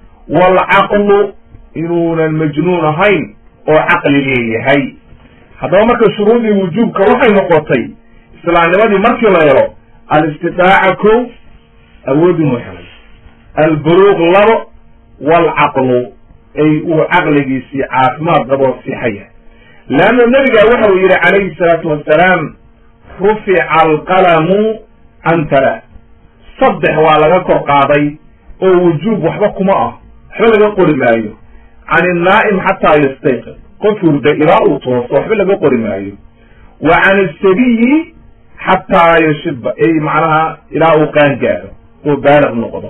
waalcaqlu, inuunan majnuun ahayn oo caqli leeyahay. haddaba marka shuruudii wujuubka waxay noqotay islaamnimadii markii la helo alistitaaca kow, awood inuu helay, albuluuq labo, waalcaqlu ay uu caqligiisii caafimaad qaboo sixaya. leanna nebiga waxa uu yidhi calayhi salaatu wassalaam rufica alqalamu can talaa, saddex waa laga kor qaaday oo wujuub waxba kuma ah, waxba laga qori maayo. can innaa'im xataa yastayqid, qof hurda ilaa uu tooso waxba laga qori maayo. wa can asabiyi xataa yashiba, ay macnaha ilaa uu qaan gaaro oo baaliq noqdo.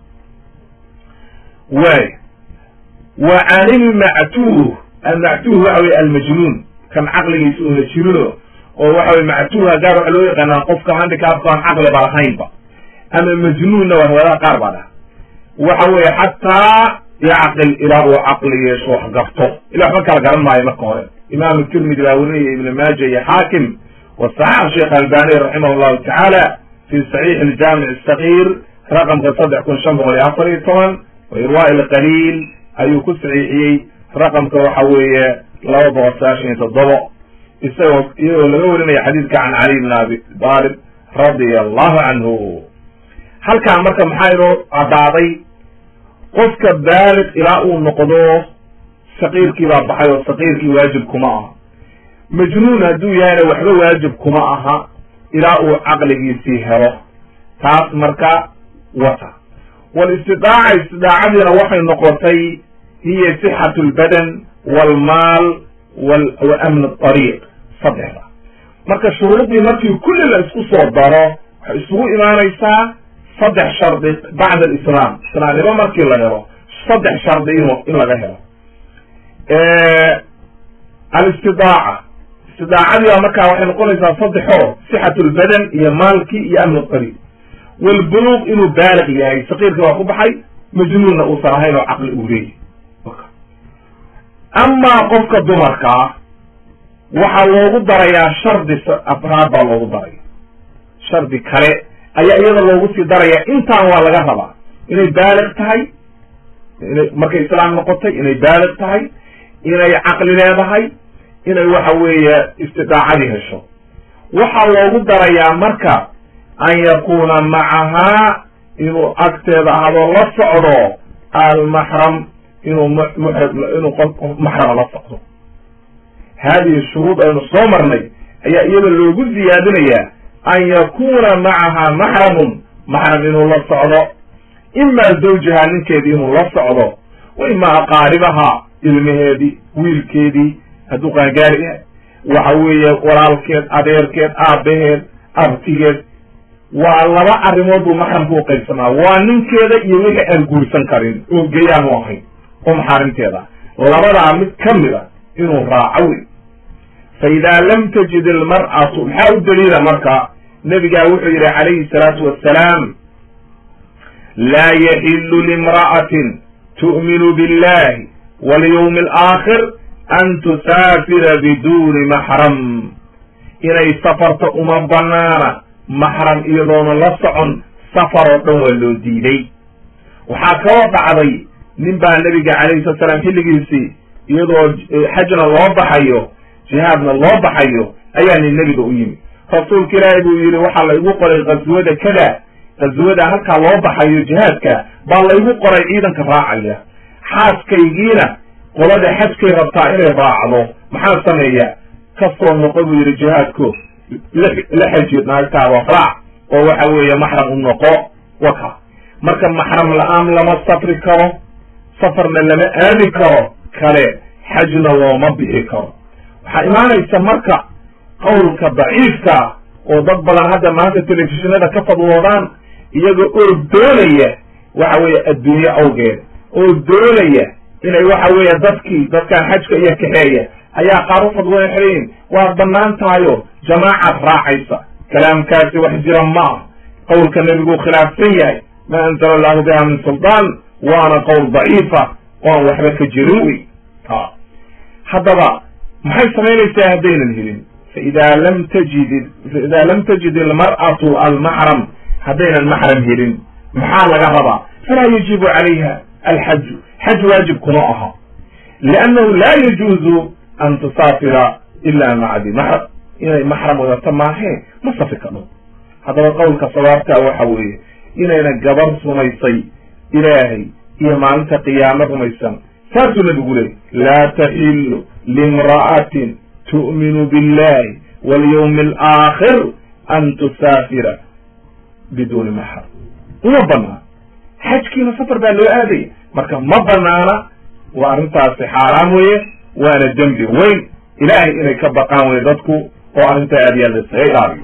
waay wa can ilmactuuh, almactuuh waxa weye almajnuun, kan caqligiisa una jirino oo waxa weye mactuuha gaar waxa loo yaqaanaa qofka handikaabka aan caqli ba lahaynba, ama majnuunna waa riwaayadaha qaar baa dhaha. waxa weye xataa yacqil ilaa uu caqli yeesho wax garto, ilaa waxba kala garan maayo marka hore. imaamu tirmidi baa werinaya, ibn maaja iyo xaakim, wasaxax sheekh albani raximah llahu tacaala fi saxiix aljaamic asagir raqamka saddex kun shan boqol iyo afar iyo toban wa irwaa ilqaliil ayuu ku saxiixiyey raqamka waxa weeye laba boqol sagaashan iyo toddobo, isagoo iyagoo laga warinaya xadiidka can cali bn abi talib radia allahu canhu. halkaa marka maxaa inoo cadaaday qofka baaliq ilaa uu noqdo saqiirkii baa baxay oo saqiirkii waajib kuma aha. majnuun hadduu yahayna waxba waajib kuma aha ilaa uu caqligiisii helo. taas marka wata. walistidaaca istidaacadiina waxay noqotay hiya sixatu lbadan walmaal wa amn ariiq, saddexda. marka shuruudii markii kulli la isku soo daro waxay isugu imaanaysaa saddex shardi bacda alislaam. islaamnimo markii la helo saddex shardi in in laga helo. alistidaaca istidaacadiiba markaa waxay noqonaysaa saddexoo sixatu lbadan iyo maalkii iyo amn ariiq. walbuluuq inuu baalig yahay, saqiirka waa ku baxay, majnuunna uusan ahayn oo caqli uu leeyahy. amaa qofka dumarkaa waxaa loogu darayaa shardi afraad baa loogu daraya, shardi kale ayaa iyada loogu sii daraya. intaan waa laga rabaa inay baalig tahay, inay markay islaam noqotay inay baalig tahay, inay caqli leedahay, inay waxa weeye istidaacadii hesho. waxaa loogu darayaa marka an yakuna macahaa inuu agteeda ahadoo la socdo almaxram, inuu inuu qof maxrama la socdo. haadihi shuruud aynu soo marnay ayaa iyada loogu ziyaadinayaa an yakuna macahaa maxramun, maxram inuu la socdo, imaa zawjaha ninkeedii inuu la socdo, wa imaa aqaaribaha ilmaheedii, wiilkeedii hadduu qaangaari yahay, waxa weeye walaalkeed, adeerkeed, aabaheed, abtigeed. waa laba arrimood buu maxramku u qaybsamaa. waa ninkeeda iyo wixii aan guursan karin oo geyaanu ahayn oo maxaarimteeda, labadaa mid ka mida inuu raaco wey. fa idaa lam tajid ilmar'atu, maxaa u daliila marka? nebigaa wuxuu yidhi calayhi salaatu wassalaam, laa yaxilu limra'atin tu'minu billahi walyawmi alaakhir an tusaafira biduuni maxram. inay safarto uma banaana maxram iyadoona la socon, safar oo dhan waa loo diiday. waxaa kaloo dhacday nin baa nebiga calayhi salatu salaam xilligiisii iyadoo xajna loo baxayo jihaadna loo baxayo ayaa nin nebiga u yimi. rasuulka ilaahay buu yidhi waxaa la igu qoray qaswada kada, qaswada halkaa loo baxayo jihaadka baa laygu qoray ciidanka raacaya. xaaskaygiina qolada xajkay rabtaa inay raacdo, maxaa sameeya? kasoo noqo buu yidhi jihaadko la xaji naagtaada raac oo waxa weeye maxram u noqo. waka marka maxram la-aan lama safri karo, safarna lama aadi karo, kale xajna looma bixi karo. waxaa imaanaysa marka qowlka daciifka oo dad badan hadda maanta telefishinada ka fadwoodaan, iyaga oo doonaya waxa weeye adduunye awgeed, oo doonaya inay waxa weeye dadkii dadkan xajka iyo kaxeeya ayaa qaar u fadwooya xelayin waa banaan tahayo jamaacad raacaysa. kalaamkaasi wax jira ma ah, qowlka nebiguu khilaafsan yahay, ma anzala allahu biha min suldaan, waana qowl daciifa oan waxba ka jirin wey. haddaba maxay samaynaysaa haddaynan helin? faidaa lam tajid faidaa lam tajid almar'atu almaxram, haddaynan maxram helin maxaa laga rabaa? falaa yajibu calayha alxaju, xaj waajib kuma aha, liannahu laa yajuuzu an tusaafira ila maca di maxram. inay maxram wadato maahe ma safri kadho. haddaba qowlka sawaabtaa waxa weeye inayna gabar rumaysay ilaahay iyo maalinta qiyaamo rumaysan. saasuu nabigu leey laa taxilu limra'atin tu'minu billahi walyawmi alaakhir an tusaafira biduuni maxram. uma banaan, xajkiina safar baa loo aadaya, marka ma banaana. waa arrintaasi xaaraam weeye, waana dembi weyn. ilaahay inay ka baqaan wey dadku oo arrintaa aad iyo aad isaga ilaaliyo.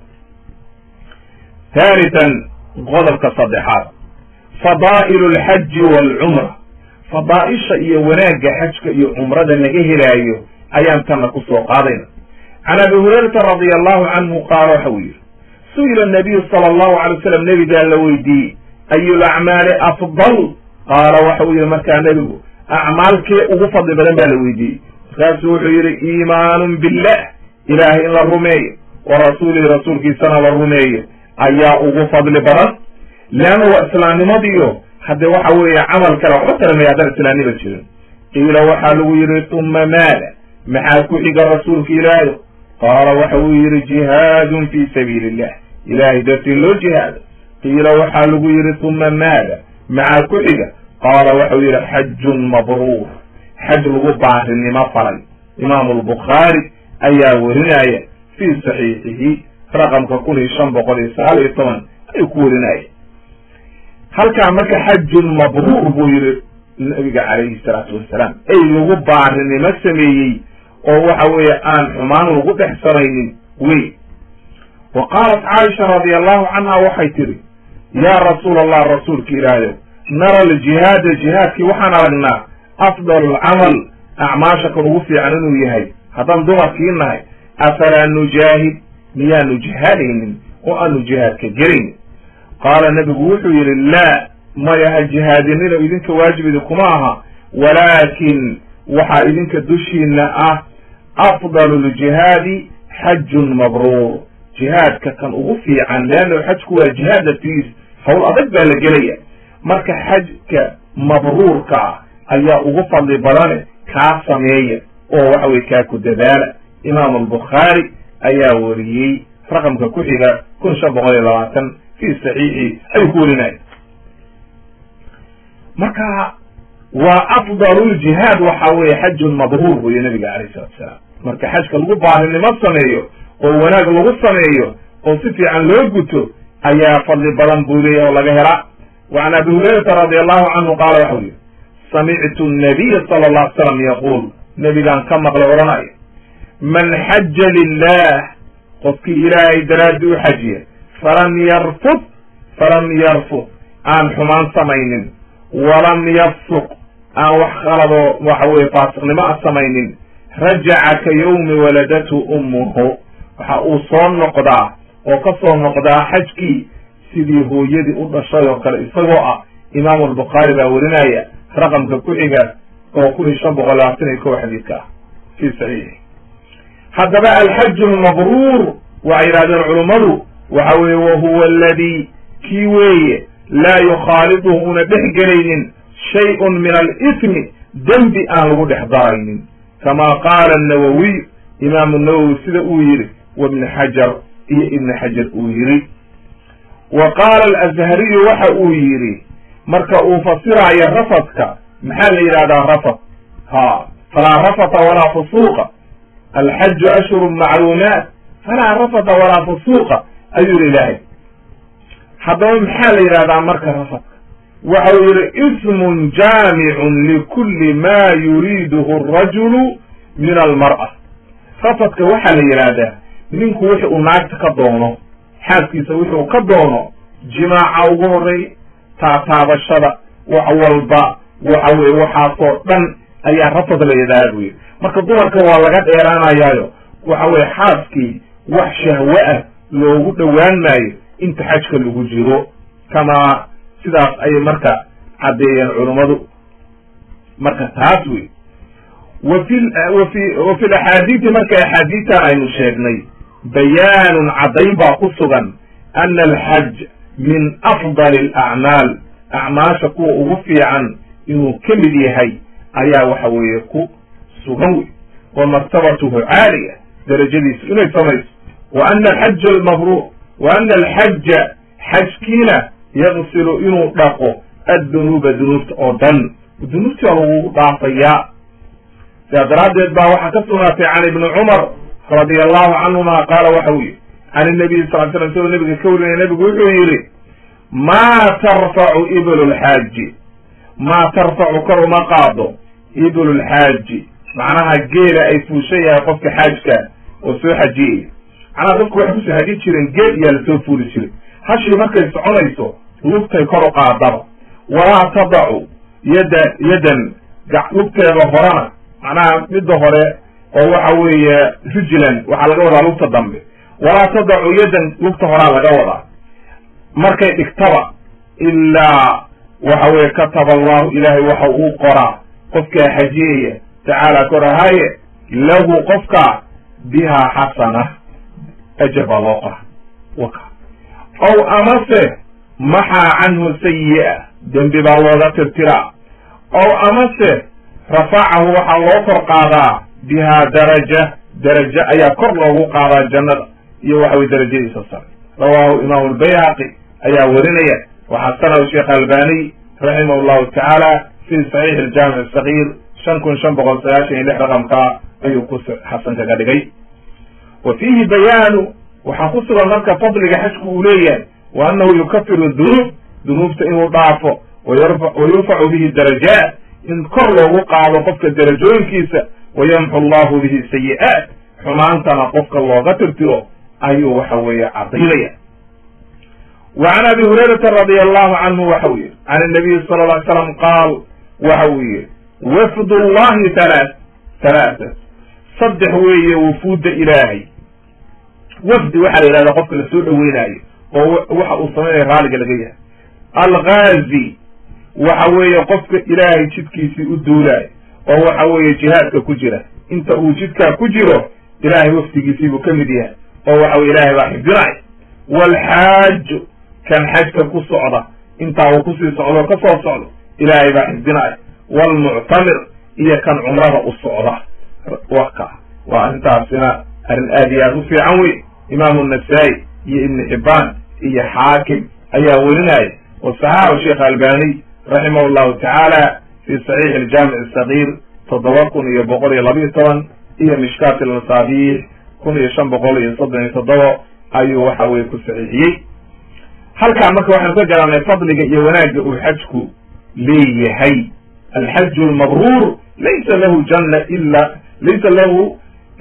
haalitan qodobka saddexaad, fadaa'ilu alxaji waalcumra. fadaa'isha iyo wanaagga xajka iyo cumrada laga helaayo ayaan tanna ku soo qaadayna. can abi hurayrata radia allahu canhu qaala waxa uu yidhi, su-ila nabiyu sala allahu alay wasalam, nebigaa la weydiiyey, ayu lacmaali afdal? qaala waxa uu yidhi markaa nebigu, acmaalkee ugu fadli badan baa la weydiiyey. markaasuu wuxuu yidhi iimaanun billah, ilaahay in la rumeeyo, wa rasuulihi rasuulkiisana la rumeeyo ayaa ugu fadli badan. leanna waa islaamnimadiiyo hadde waxa weeye camal kale waxba taramaya haddaan islaamnima jirin. qiila waxaa lagu yidhi uma maada, maxaa ku xiga rasuulka ilaahay? qaala waxa uu yidhi jihaadun fii sabiili illah, ilaahay dartii loo jihaado. qiila waxaa lagu yidhi uma maada, maxaa ku xiga? qaala waxau yidhi xajun mabruur, xaj lagu baarinimo falay. imaamu albukhaari ayaa werinaya fii saxiixihi raqamka kun iyo shan boqol iyo sagaal iyo toban ayuu ku werinaya. halkaa marka xajun mabruur buu yihi nabiga calayhi salaatu wasalaam, ay lagu baarinimo sameeyey oo waxa weeye aan xumaan lagu dhex samaynin wey. wa qaalat caaisha radi allahu canha waxay tihi yaa rasuul allah, rasuulka ilaahayo, nara aljihaada jihaadkii waxaan aragnaa afdal alcamal acmaasha kan ugu fiican inuu yahay haddaan dumarkii nahay, afalaa nujaahid miyaanu jihaadaynin oo aanu jihaadka gelaynin. qaala nabigu wuxuu yihi laa maya ha jihaadinino, idinka waajib idinkuma aha, walaakin waxaa idinka dushiina ah afdalu ljihaadi xajun mabruur, jihaadka kan ugu fiican, leanna xajku waa jihaad laftigiis, hawl adag baa la gelaya. marka xajka mabruurka ah ayaa ugu fadli badane, kaa sameeya oo waxa weye kaa ku dadaala. imaamu albukhaari ayaa wariyey raqamka ku xiga kun shan boqol iyo labaatan fi saxiixi ayuu ku werinaya. marka waa afdalu ljihaad waxa weye xajun mabruur buyo nabiga calayhi salatu wasalaam. marka xajka lagu baarinimo sameeyo oo wanaag lagu sameeyo oo si fiican loo guto ayaa fadli badan buu leeyahy oo laga helaa. وعن أبي هريرة رضي الله عنه قال وحوي سمعت النبي صلى الله عليه وسلم يقول نبي كان كما قال ورناي من حج لله قفك إلهي دراد حجيه فلم يرفض فلم يرفض عن حمان سمين ولم يفسق عن وحخلط وحوي فاسق لما السمين رجع كيوم ولدته أمه وحاوصون نقضى وقصوا نقضى حجكي sidii hooyadii u dhashay oo kale isagoo ah. imaamu albukhaari baa werinaya raqamka ku xiga oo kun iyo shan boqol labaatan iyo kow xadiidka ah fi saxiixi. haddaba alxaju lmabruur waxay yidhahdeen culummadu waxa weye wahuwa aladi kii weeye laa yukhaaliduhu una dhex gelaynin shay-un min alismi dembi aan lagu dhex daraynin, kama qaala annawawiy imaamu nawowi sida uu yidhi wa ibn xajar iyo ibn xajar uu yidhi. wa qaala alazhariyu waxa uu yidhi marka uu fasiraayo rafadka maxaa la yidhahdaa rafad ha falaa rafata walaa fusuuqa, alxaju ashhurun macluumaat falaa rafata walaa fusuuqa ayuu yidhi ilaahay. haddaba maxaa la yidhahdaa marka rafadka? waxa uu yidhi ismun jaamicun likulli ma yuriiduhu arajulu min almar'a. rafadka waxaa la yidhaahdaa ninku wixi uu naagta ka doono, xaaskiisa wuxuu ka doono, jimaaca ugu horey, taataabashada, wax walba waxa weye waxaasoo dhan ayaa rafad la yidhahda bu yidhi. marka dumarka waa laga dheeraanayaayo waxa weye xaaskii wax shahwe ah loogu dhowaan maayo inta xajka lagu jiro, kamaa sidaas ayay marka caddeeyeen culummadu. marka taas wey. wafi wafi wafi laxaadiidi marka axaadiidtan aynu sheegnay bayaanun caddayn baa ku sugan ana alxaj min afdali alacmaal, acmaasha kuwa ugu fiican inuu ka mid yahay ayaa waxa weeye ku sugan wey. wa martabatuhu caaliya, darajadiisu inay samayso. wa ana alxaja almabruur wa ana alxaja xajkiina yagsilu inuu dhaqo addunuuba dunuubta oo dhan, dunuubtii waa lagu dhaafayaa. sidaa daraaddeed baa waxaa ka sugnaatay can ibni cumar radi allahu canhuma qaala waxa uu yihi can inabiy sal slam isagoo nabiga ka warinaya nabigu wuxuu yihi maa tarfacu iblu lxaaji, maa tarfacu kor uma qaado iblu lxaaji, macnaha geela ay fuushan yahay qofka xaajka oo soo xajiyaya. macnaha dadku waxay kusoo xaji jireen geel iyaa lasoo fuuli jiray. hashii markay soconayso lugtay kor u qaadaba, walaa tadacu yada yadan lugteeda horena, macnaha midda hore oo waxa weeye rijlan waxaa laga wadaa lugta dambe, walaa tadacu yadan lugta horaa laga wadaa. markay dhigtaba ilaa waxa weye kataba allahu ilaahay waxa uu qoraa qofkaa xajiyaya tacaala korahaye lahu qofka bihaa xasana ajar baa loo qora waka ow amase maxaa canhu sayi'a dembi baa looga tirtiraa, ow amase rafacahu waxaa loo kor qaadaa bihaa daraja, darajo ayaa kor loogu qaadaa jannada iyo waxa weye darajadiisa sare. rawaahu imaamu albayhaqi ayaa werinaya, waxasanahu sheekh albaniy raximah llahu tacaala fi saxiix aljaamic asagiir shan kun shan boqol sagaashan iyo lix raqamka ayuu ku xasan kaga dhigay. wa fiihi bayaanu waxaa ku sugan marka fadliga xajku uu leeyahay wa annahu yukafiru dunuub dunuubta inuu dhaafo wayurfacu bihi darajaat in kor loogu qaado qofka darajooyinkiisa wayamxu allahu bihi sayi'aat xumaantana qofka looga tirtiro ayuu waxa weeye cadaynaya wa can abi hurayrata radi allahu canhu waxa uu yihi can الnabiyi sala lla ly slam qaal waxa uu yihi wafd llahi halaa halaata saddex weeye wufuudda ilaahay wafdi waxaa la yidhahdaa qofka lasoo dhaweynayo oo waxa uu samaynaya raaliga laga yahay alghaazi waxa weeye qofka ilaahay jidkiisii u duulaayo oo waxa weeye jihaadka ku jira inta uu jidkaa ku jiro ilaahay wafdigiisii buu ka mid yahay oo waxa weye ilaahay baa xifdinay waalxaaju kan xajka ku socda intaa uu kusii socdo ka soo socdo ilaahay baa xifdinay waalmuctamir iyo kan cumrada u socda waka waa arrintaasina arrin aad iyo aad u fiican wey imaamu nasaa-i iyo ibnu xibbaan iyo xaakim ayaa werinaya wasaxaaxu sheekh albani raximah llahu tacaala fi saxiixi aljaamic asagiir toddoba kun iyo boqol iyo labiyo toban iyo mishkaat almasaabiix kun iyo shan boqol iyo soddon iyo toddoba ayuu waxa weye ku saxiixiyey halkaa marka waxaanu ka garanay fadliga iyo wanaagga uu xajku leeyahay alxaju almabruur laysa lahu janna ila laysa lahu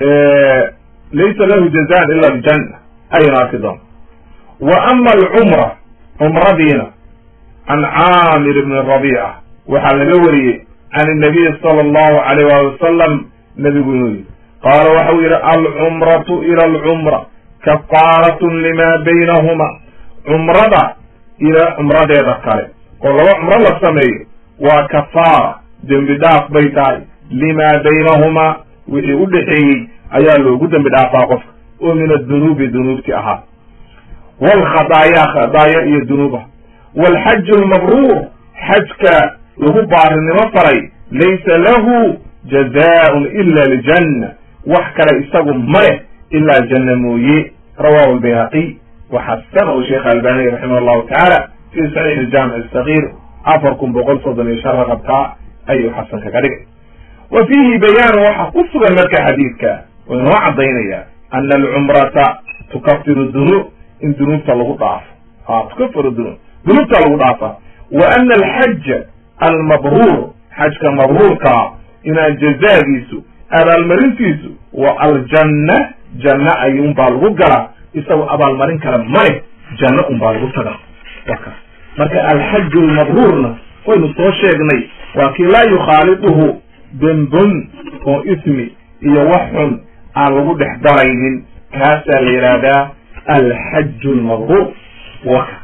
laysa lahu jazaan ila aljanna aynu arki doon wa ama alcumra cumradiina can caamir ibni rabiica waxaa laga wariyey can الnabiy sala allahu alayh wali wasalam nabigu inuu yihi qaala waxau yihi alcumratu ila alcumra kafaaratun lima baynahuma cumrada ila cumradeeda kale oo laba cumro la sameeyo waa kafaara dembi dhaaf bay tahay lima baynahuma wixii u dhexeeyey ayaa loogu dembi dhaafaa qofka oo min adunuubi dunuubti ahaa waalkhadaaya khadaaya iyo dunuuba waalxaju almabruur xajka lagu baarinimo faray laysa lahu jazaaun ila aljanna wax kale isagu maleh ilaa janna mooye rawahu albayhaqiy waxasanahu sheekh albani raximah allahu tacaala fi saxiix aljaamic asagiir afar kun boqol soddon iyo shan raqabkaa ayuu xasan kaga dhigay wa fiihi bayaanu waxaa ku sugan marka xadiidka oo inoo caddaynaya ana alcumrata tukafiru dunuub in dunuubta lagu dhaafo a tukafiru dunuub dunuubta lagu dhaafa wa ana alxaja almabruur xajka mabruurkaa inaan jazaagiisu abaalmarintiisu wa aljanna janna ayuun baa lagu galaa isagoo abaalmarin kale male janno un baa lagu taga waka marka alxaju almabruurna waynu soo sheegnay waa kii laa yukhaaliduhu dembun oo ismi iyo wax xun aan lagu dhex daraynin kaasaa la yidhaahdaa alxaju almabruur waka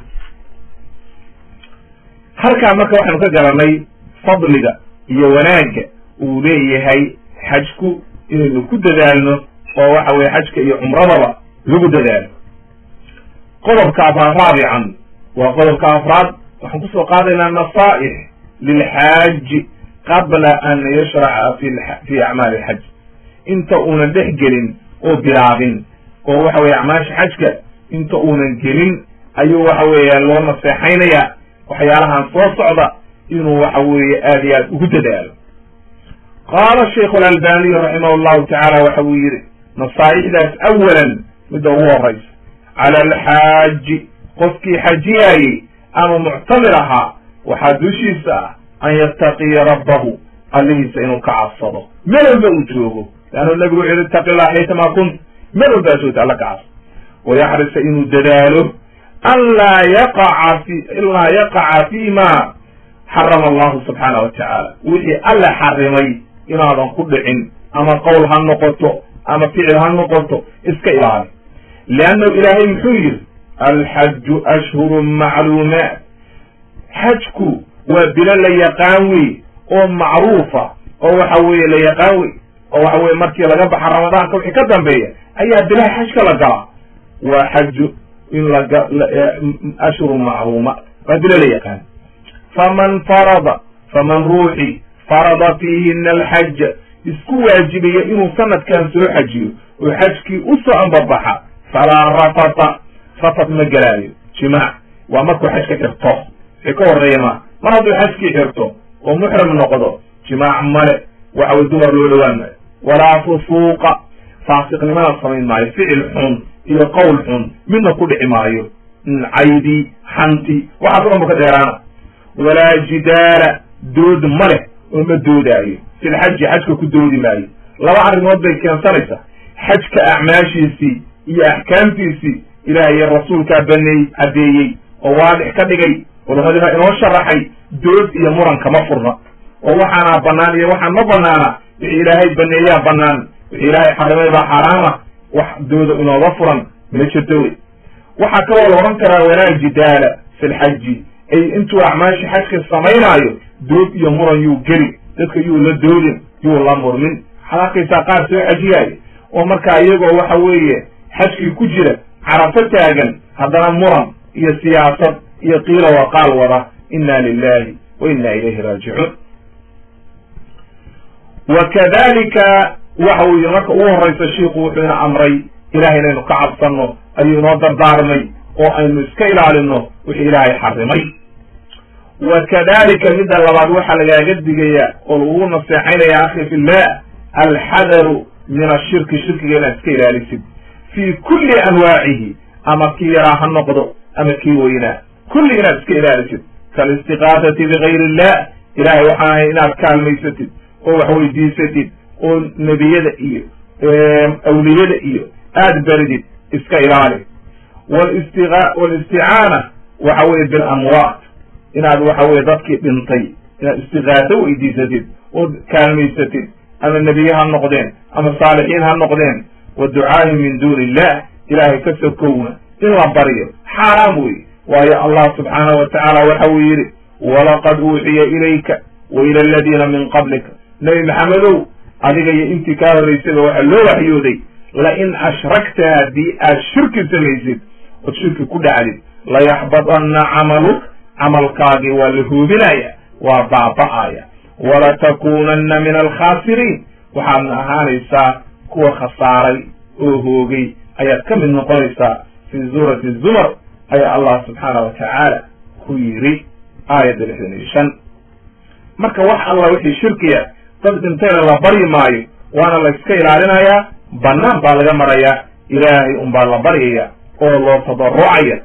halkaa marka waxaanu ka garanay fadliga iyo wanaagga uu leeyahay xajku inaynu ku dadaalno oo waxa weye xajka iyo cumradaba lagu dadaalo qodobka afraad raabican waa qodobka afraad waxaan kusoo qaadaynaa nasaa'ix lilxaaji qabla an yashraca fi fi acmaali alxaj inta uunan dhex gelin oo bilaabin oo waxa weye acmaasha xajka inta uunan gelin ayuu waxa weeya loo naseexaynayaa waxyaalahan soo socda inuu waxa weeye aad iyo aad ugu dadaalo qaala shaykhu alalbaniy raximah llahu tacaala waxa uu yihi nasaa'ixdaas awalan midda ugu horaysa cala alxaaji qofkii xajiyaayey ama muctamir ahaa waxaa dushiisa ah an yattaqiya rabbahu allihiisa inuu ka cabsado meel walba uu joogo leannu nabigu wuxu yihi ittaqi llah xaytamaa kunt meel walbaa joogta alla ka cabso wayaxrisa inuu dadaalo an laa yaqaca fi ilaa yaqaca fi ma xarama allahu subxaana wa tacaala wixii alla xarimay inaadan ku dhicin ama qowl ha noqoto ama ficil ha noqoto iska ilaali liannahu ilaahay muxuu yihi alxaju ashhurun macluumaat xajku waa bilo la yaqaan wey oo macruufa oo waxa weeye la yaqaan wey oo waxa weye markii laga baxa ramadaanka wixii ka dambeeya ayaa bilaha xajka la galaa waa xaju in laga ashhurun macluuma waa bilo la yaqaan faman farada faman ruuxi farada fiihina alxaja isku waajibaya inuu sanadkan soo xajiyo oo xajkii usoo ambabaxa falaa rafata rafat ma gelaayo jimaac waa markuu xajka xirto wixii ka horreeya ma mar hadduu xajkii xirto oo muxrim noqdo jimaac male waxa way dumar loo dhawaan maayo walaa fusuuqa faasiqnimada samayn maayo, ficil xun iyo qowl xun midna ku dhici maayo, caydi xanti waxaas o dhan bu ka dheeraana. walaa jidaala dood ma leh oo ma doodaayo filxaji, xajka ku doodi maayo. laba arrimood bay keensanaysaa. xajka acmaashiisii iyo axkaamtiisii ilaah iyo rasuulkaa baneey caddeeyey oo waadix ka dhigay, culamadiina inoo sharaxay. dood iyo muran kama furna oo waxaanaa banaan iyo waxaan ma banaana, wixii ilaahay baneeyaa banaan, wixii ilaahay xarimay baa xaaraama, wax dooda inooga furan ma jirto wey. waxaa kaloo la odhan karaa walaa jidaala fi lxaji, ay intuu acmaashi xajka samaynaayo dood iyo muran yuu geli, dadka yuu la doodin, yuu la murmin. waxaad arkaysaa qaar soo xajiyaayo oo markaa iyagoo waxa weeye xajkii ku jira carafo taagan, haddana muran iyo siyaasad iyo qiila waa qaal wada. inna lilahi wa inna ilayhi raajicuun. wakadalika waxa uu yidhi marka ugu horraysa shiiku wuxuu ina amray ilahay inaynu ka cabsanno, ayuu inoo dardaarmay oo aynu iska ilaalino wixii ilaahay xarimay. wakadalika midda labaad waxaa lagaaga digaya oo lagu naseexaynaya akhi fillah, alxadaru min ashirki, shirkiga inaad iska ilaalisid fii kulli anwaacihi, ama kii yaraa ha noqdo ama kii weynaa, kulli inaad iska ilaalisid. kaalistiqaasati bigayr illah, ilahay waxaan ahay inaad kaalmaysatid oo wax weydiisatid oo nebiyada iyo awliyada iyo aad baridid, iska ilaali. walisticaana waxa weye bilamwaat, inaad waxa weye dadkii dhintay inaad istiqaaso weydiisatid oo kaalmaysatid, ama nebiye ha noqdeen ama saalixiin ha noqdeen. waducaahi min duuni illah, ilahay ka sokowna in la baryo xaaraam wey. waayo allah subxaanahu watacaala waxa uu yidhi walaqad uuxiya ilayka wa ila aladiina min qablika, nebi maxamedow adiga iyo intii kaa horraysayba waxaa loo waxyooday lain ashrakta haddii aad shirki samaysid ood shirki ku dhacdid layaxbadanna camaluk, camalkaagii waa la hoobinaya, waa baaba'aya. walatakunanna min alkhaasiriin, waxaadna ahaanaysaa kuwa khasaaray oo hoogay ayaad ka mid noqonaysaa. fi suurati zumar ayaa allah subxaana wa tacaala ku yidhi aayadda lixdan iyo shan. marka wax alla wixii shirkiya dad dhintayna la baryi maayo, waana la iska ilaalinayaa, bannaan baa laga marayaa, ilaahay un baa la baryaya oo loo tadarucaya.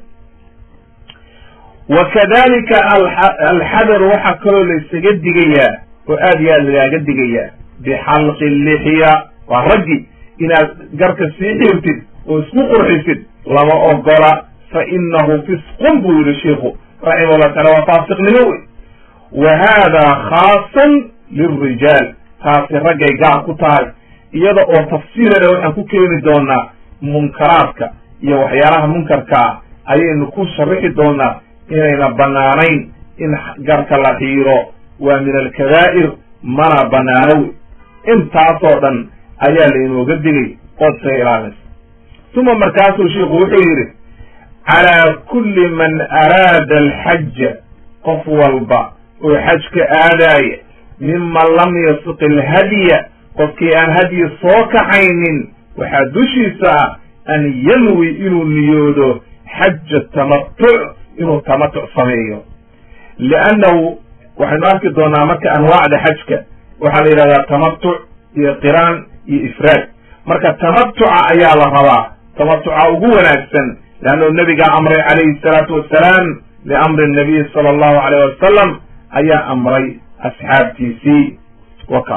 wakadalika alxadaru waxaa kaloo la isaga digayaa oo aad iyo aad lagaaga digayaa bixalqi lixya, waa raggi inaad garka sii xirtid oo isku qurxisid lama ogola. fa inahu fisqun buu yihi shiiku raximah llah taala, waa faasiqnimo wey. wa haadaa khaasan lilrijaal, taasi raggay gaar ku tahay, iyada oo tafsiirana waxaan ku keeni doonaa munkaraadka iyo waxyaalaha munkarkaa ayaynu ku sharixi doonaa inayna banaanayn in garka la xiiro, waa min alkabaa'ir, mana banaano wey. intaasoo dhan ayaa la inooga digay ood iska ilaalinaysa. uma markaasuu shiiku wuxuu yidhi calaa kulli man araada alxaja, qof walba oo xajka aadaaya, miman lam yasqi alhadya, qofkii aan hadyi soo kaxaynin, waxaa dushiisa ah an yanwi inuu niyoodo xaja tamatuc, inuu tamatuc sameeyo. liannahu waxaynu arki doonaa marka anwaacda xajka waxaa la yidhahdaa tamatuc iyo qiraan iyo ifraad. marka tamatuca ayaa la rabaa, tamatuca ugu wanaagsan, leannahu nebigaa amray calayhi salaatu wassalaam, liamri nabiy sala allahu alayh wasalam ayaa amray asxaabtiisii. waka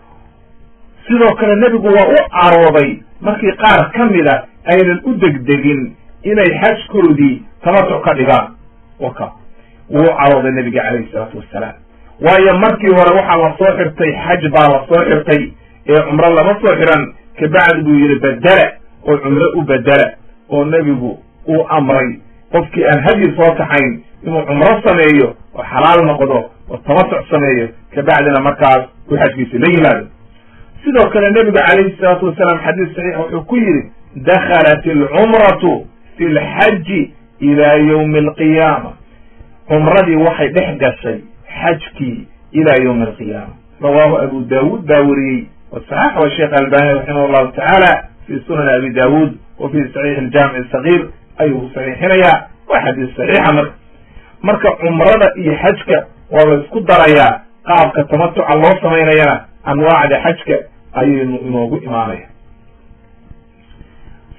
sidoo kale nebigu waa u carooday markii qaar ka mida aynan u degdegin inay xajkoodii tamatuc ka dhigaan. waka wuu u carooday nebiga calayhi salaatu wassalaam, waayo markii hore waxaa la soo xirtay xaj baa la soo xirtay ee cumro lama soo xiran. kabacdi buu yidhi bedela oo cumro u bedela, oo nebigu uu amray qofkii aan hadyi soo kaxayn inuu cumro sameeyo oo xalaal noqdo oo tamatuc sameeyo, kabacdina markaas uu xajkiisi la yimaado. sidoo kale nebigu calayhi salaatu wasalaam xadiis saxiix wuxuu ku yidhi dakhalat alcumratu fi lxaji ilaa yawmi alqiyaama, cumradii waxay dhex gashay xajkii ilaa yawmi alqiyaama. rawaahu abu daawuud baa weriyey, wasaxaxahu sheekh albani raximah llahu tacaala fi sunan abi daawuud wa fi saxiix aljaamic sagiir ayuu saxiixinayaa. waa xadiis saxiixa. marka marka cumrada iyo xajka waa la isku darayaa, qaabka tamatuca loo samaynayana anwaacda xajka ayaynu inoogu imaanaya.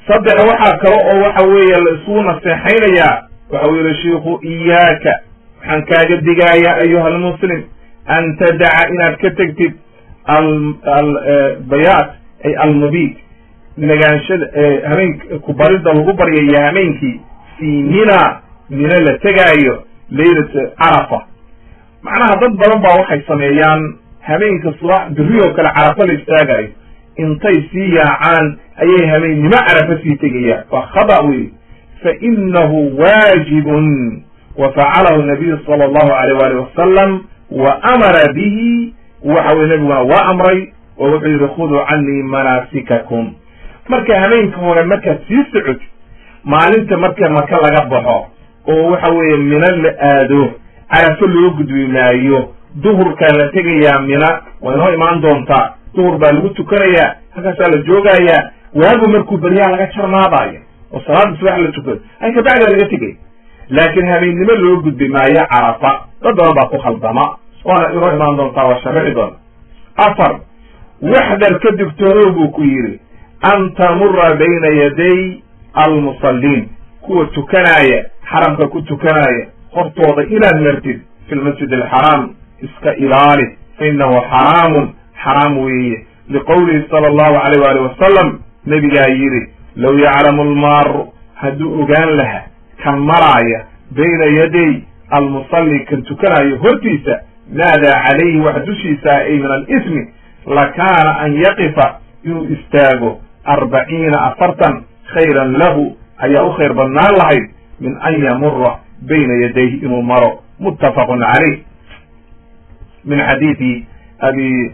saddex waxaa kale oo waxa weeye la isugu naseexaynayaa waxa uu yihi shiiku iyaaka waxaan kaaga digaaya ayuha almuslim an tadaca inaad ka tegtid albayaat ay almubid nagaanshada habeenk ku barida lagu baryaya habeenkii fii mina mina la tegaayo laylat carafa macnaha dad badan baa waxay sameeyaan habeenka subax biri oo kale carafa la istaagayo intay sii yaacaan ayay habeennimo carafa sii tegayaan waa khada wey fa inahu waajibun وفعله النبي صلى الله عليه وآله وسلم وأمر به وحوى نبينا وأمري ووحي خذوا عني مناسككم marka habeenka hore marka sii socod maalinta marka marka laga baxo oo waxa weeye mina la aado carafa loo gudbinaayo duhurka la tegaya mina waa inoo imaan doontaa duhur baa lagu tukanayaa halkaasaa la joogayaa waagu markuu baryaa laga jarmaadayo oo salaada subax la tukado ay kabacdaa laga tegay laakiin habeennimo loo gudbi maayo carafa dad badan baa ku khaldama waana inoo imaan doontaa waa sharci doona afar waxdar ka digtoonow buu ku yidhi an tamura bayna yaday almusalliin kuwa tukanaya xaramka ku tukanaya hortooda inaad martid fi lmasjid alxaraam iska ilaali fa inahu xaraamun xaraam weeye liqowlihi sala allahu alayh waali wasalam nebigaa yidhi low yaclamu almaaru hadduu ogaan laha kan maraaya bayna yaday almusalli kan tukanayo hortiisa maadaa calayhi wax dushiisa ay min alismi lakaana an yaqifa inuu istaago arbaciina afartan khayran lahu ayaa u khayr badnaan lahayd min an yamura bayna yadayhi inuu maro muttafaqun calayh min xadiidi abi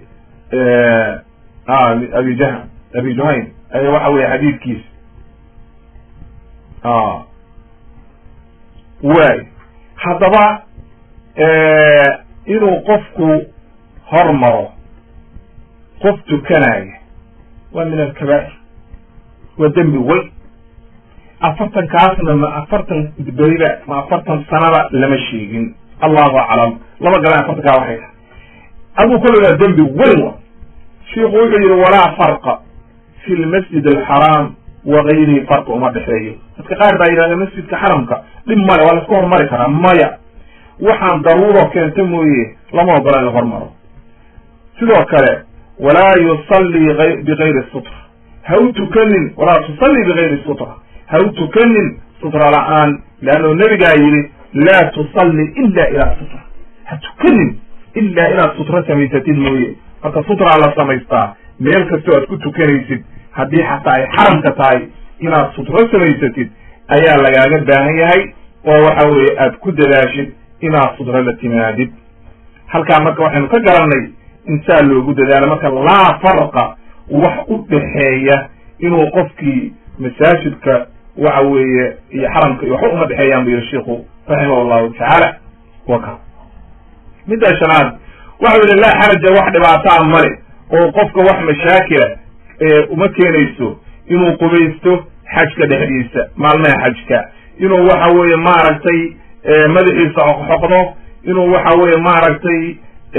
abi jah abi juhayn aya waxa weye xadiidkiis waay haddaba inuu qofku hormaro qof tukanaya waa min alkabaa'ir waa dembi weyn afartankaasna ma afartan beriba ma afartan sanaba lama sheegin allahu aclam lama garan afartankaa waxay tahay aduu kulligaa dembi weyn wa shiiku wuxuu yidhi walaa farqa fi lmasjid alxaraam wagayrihi farqa uma dhexeeyo dadka qaar baa yidhahda masjidka xaramka dhib male waa laska hormari karaa maya waxaan daruuro keenta mooye lama ogola in la hormaro sidoo kale walaa yusallii bigayri sutra ha u tukanin walaa tusallii bigayri sutra ha u tukanin sutra la-aan leannu nebigaa yidhi laa tusalli ila ilaa sutra ha tukanin ilaa inaad sutra samaysatid mooye marka sutraa la samaystaa meel kastoo aad ku tukanaysid haddii xataa ay xaramka tahay inaad sutro samaysatid ayaa lagaaga baahan yahay oo waxa weeye aad ku dadaashid inaad sutro la timaadid halkaa marka waxaynu ka garannay in saa loogu dadaalo marka laa farqa wax u dhexeeya inuu qofkii masaajidka waxa weeye iyo xaramka iyo waxba uma dhexeeyaan bu yiri shiiku raximah allahu tacaala waka middaa shanaad waxau yidhi laa xaraja wax dhibaataa male oo qofka wax mashaakila uma keenayso inuu qubaysto xajka dhexdiisa maalmaha xajka inuu waxa weeye maaragtay madaxiisa xoqxoqdo inuu waxa weeye maaragtay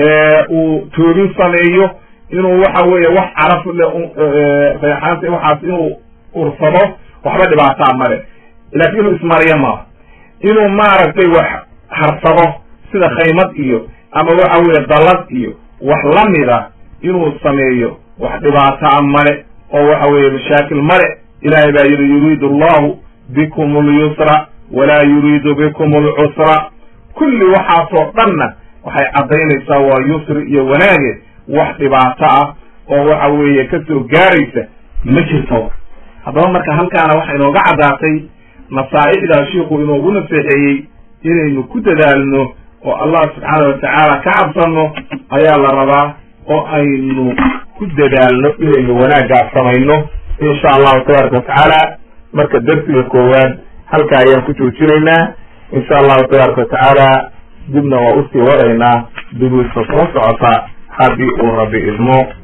uu toobin sameeyo inuu waxa weeye wax caraf reexaanta waxaas inuu ursado waxba dhibaataa male laakiin inuu ismariyo maaha inuu maaragtay wax harsado sida khaymad iyo ama waxa weeye dallad iyo wax lamida inuu sameeyo wax dhibaataa male oo waxa weeye mashaakil male ilaahay baa yidhi yuriidu allahu bikum alyusra walaa yuriidu bikum alcusra kulli waxaasoo dhanna waxay caddaynaysaa waa yusri iyo wanaage wax dhibaato ah oo waxa weeye kasoo gaaraysa ma jirto haddaba marka halkaana waxa inooga caddaatay nasaa'ixdaa shiiku inoogu naseexeeyey inaynu ku dadaalno oo allah subxaana watacaala ka cabsanno ayaa la rabaa oo aynu ku dadaalno inaynu wanaaggaas samayno insha allahu tabaaraka watacaala marka darsiga koowaad halkaa ayaan ku joojinaynaa insha allahu tabaaraka watacaala dibna waa usii waraynaa duruusta soo socota haddii uu rabbi idmo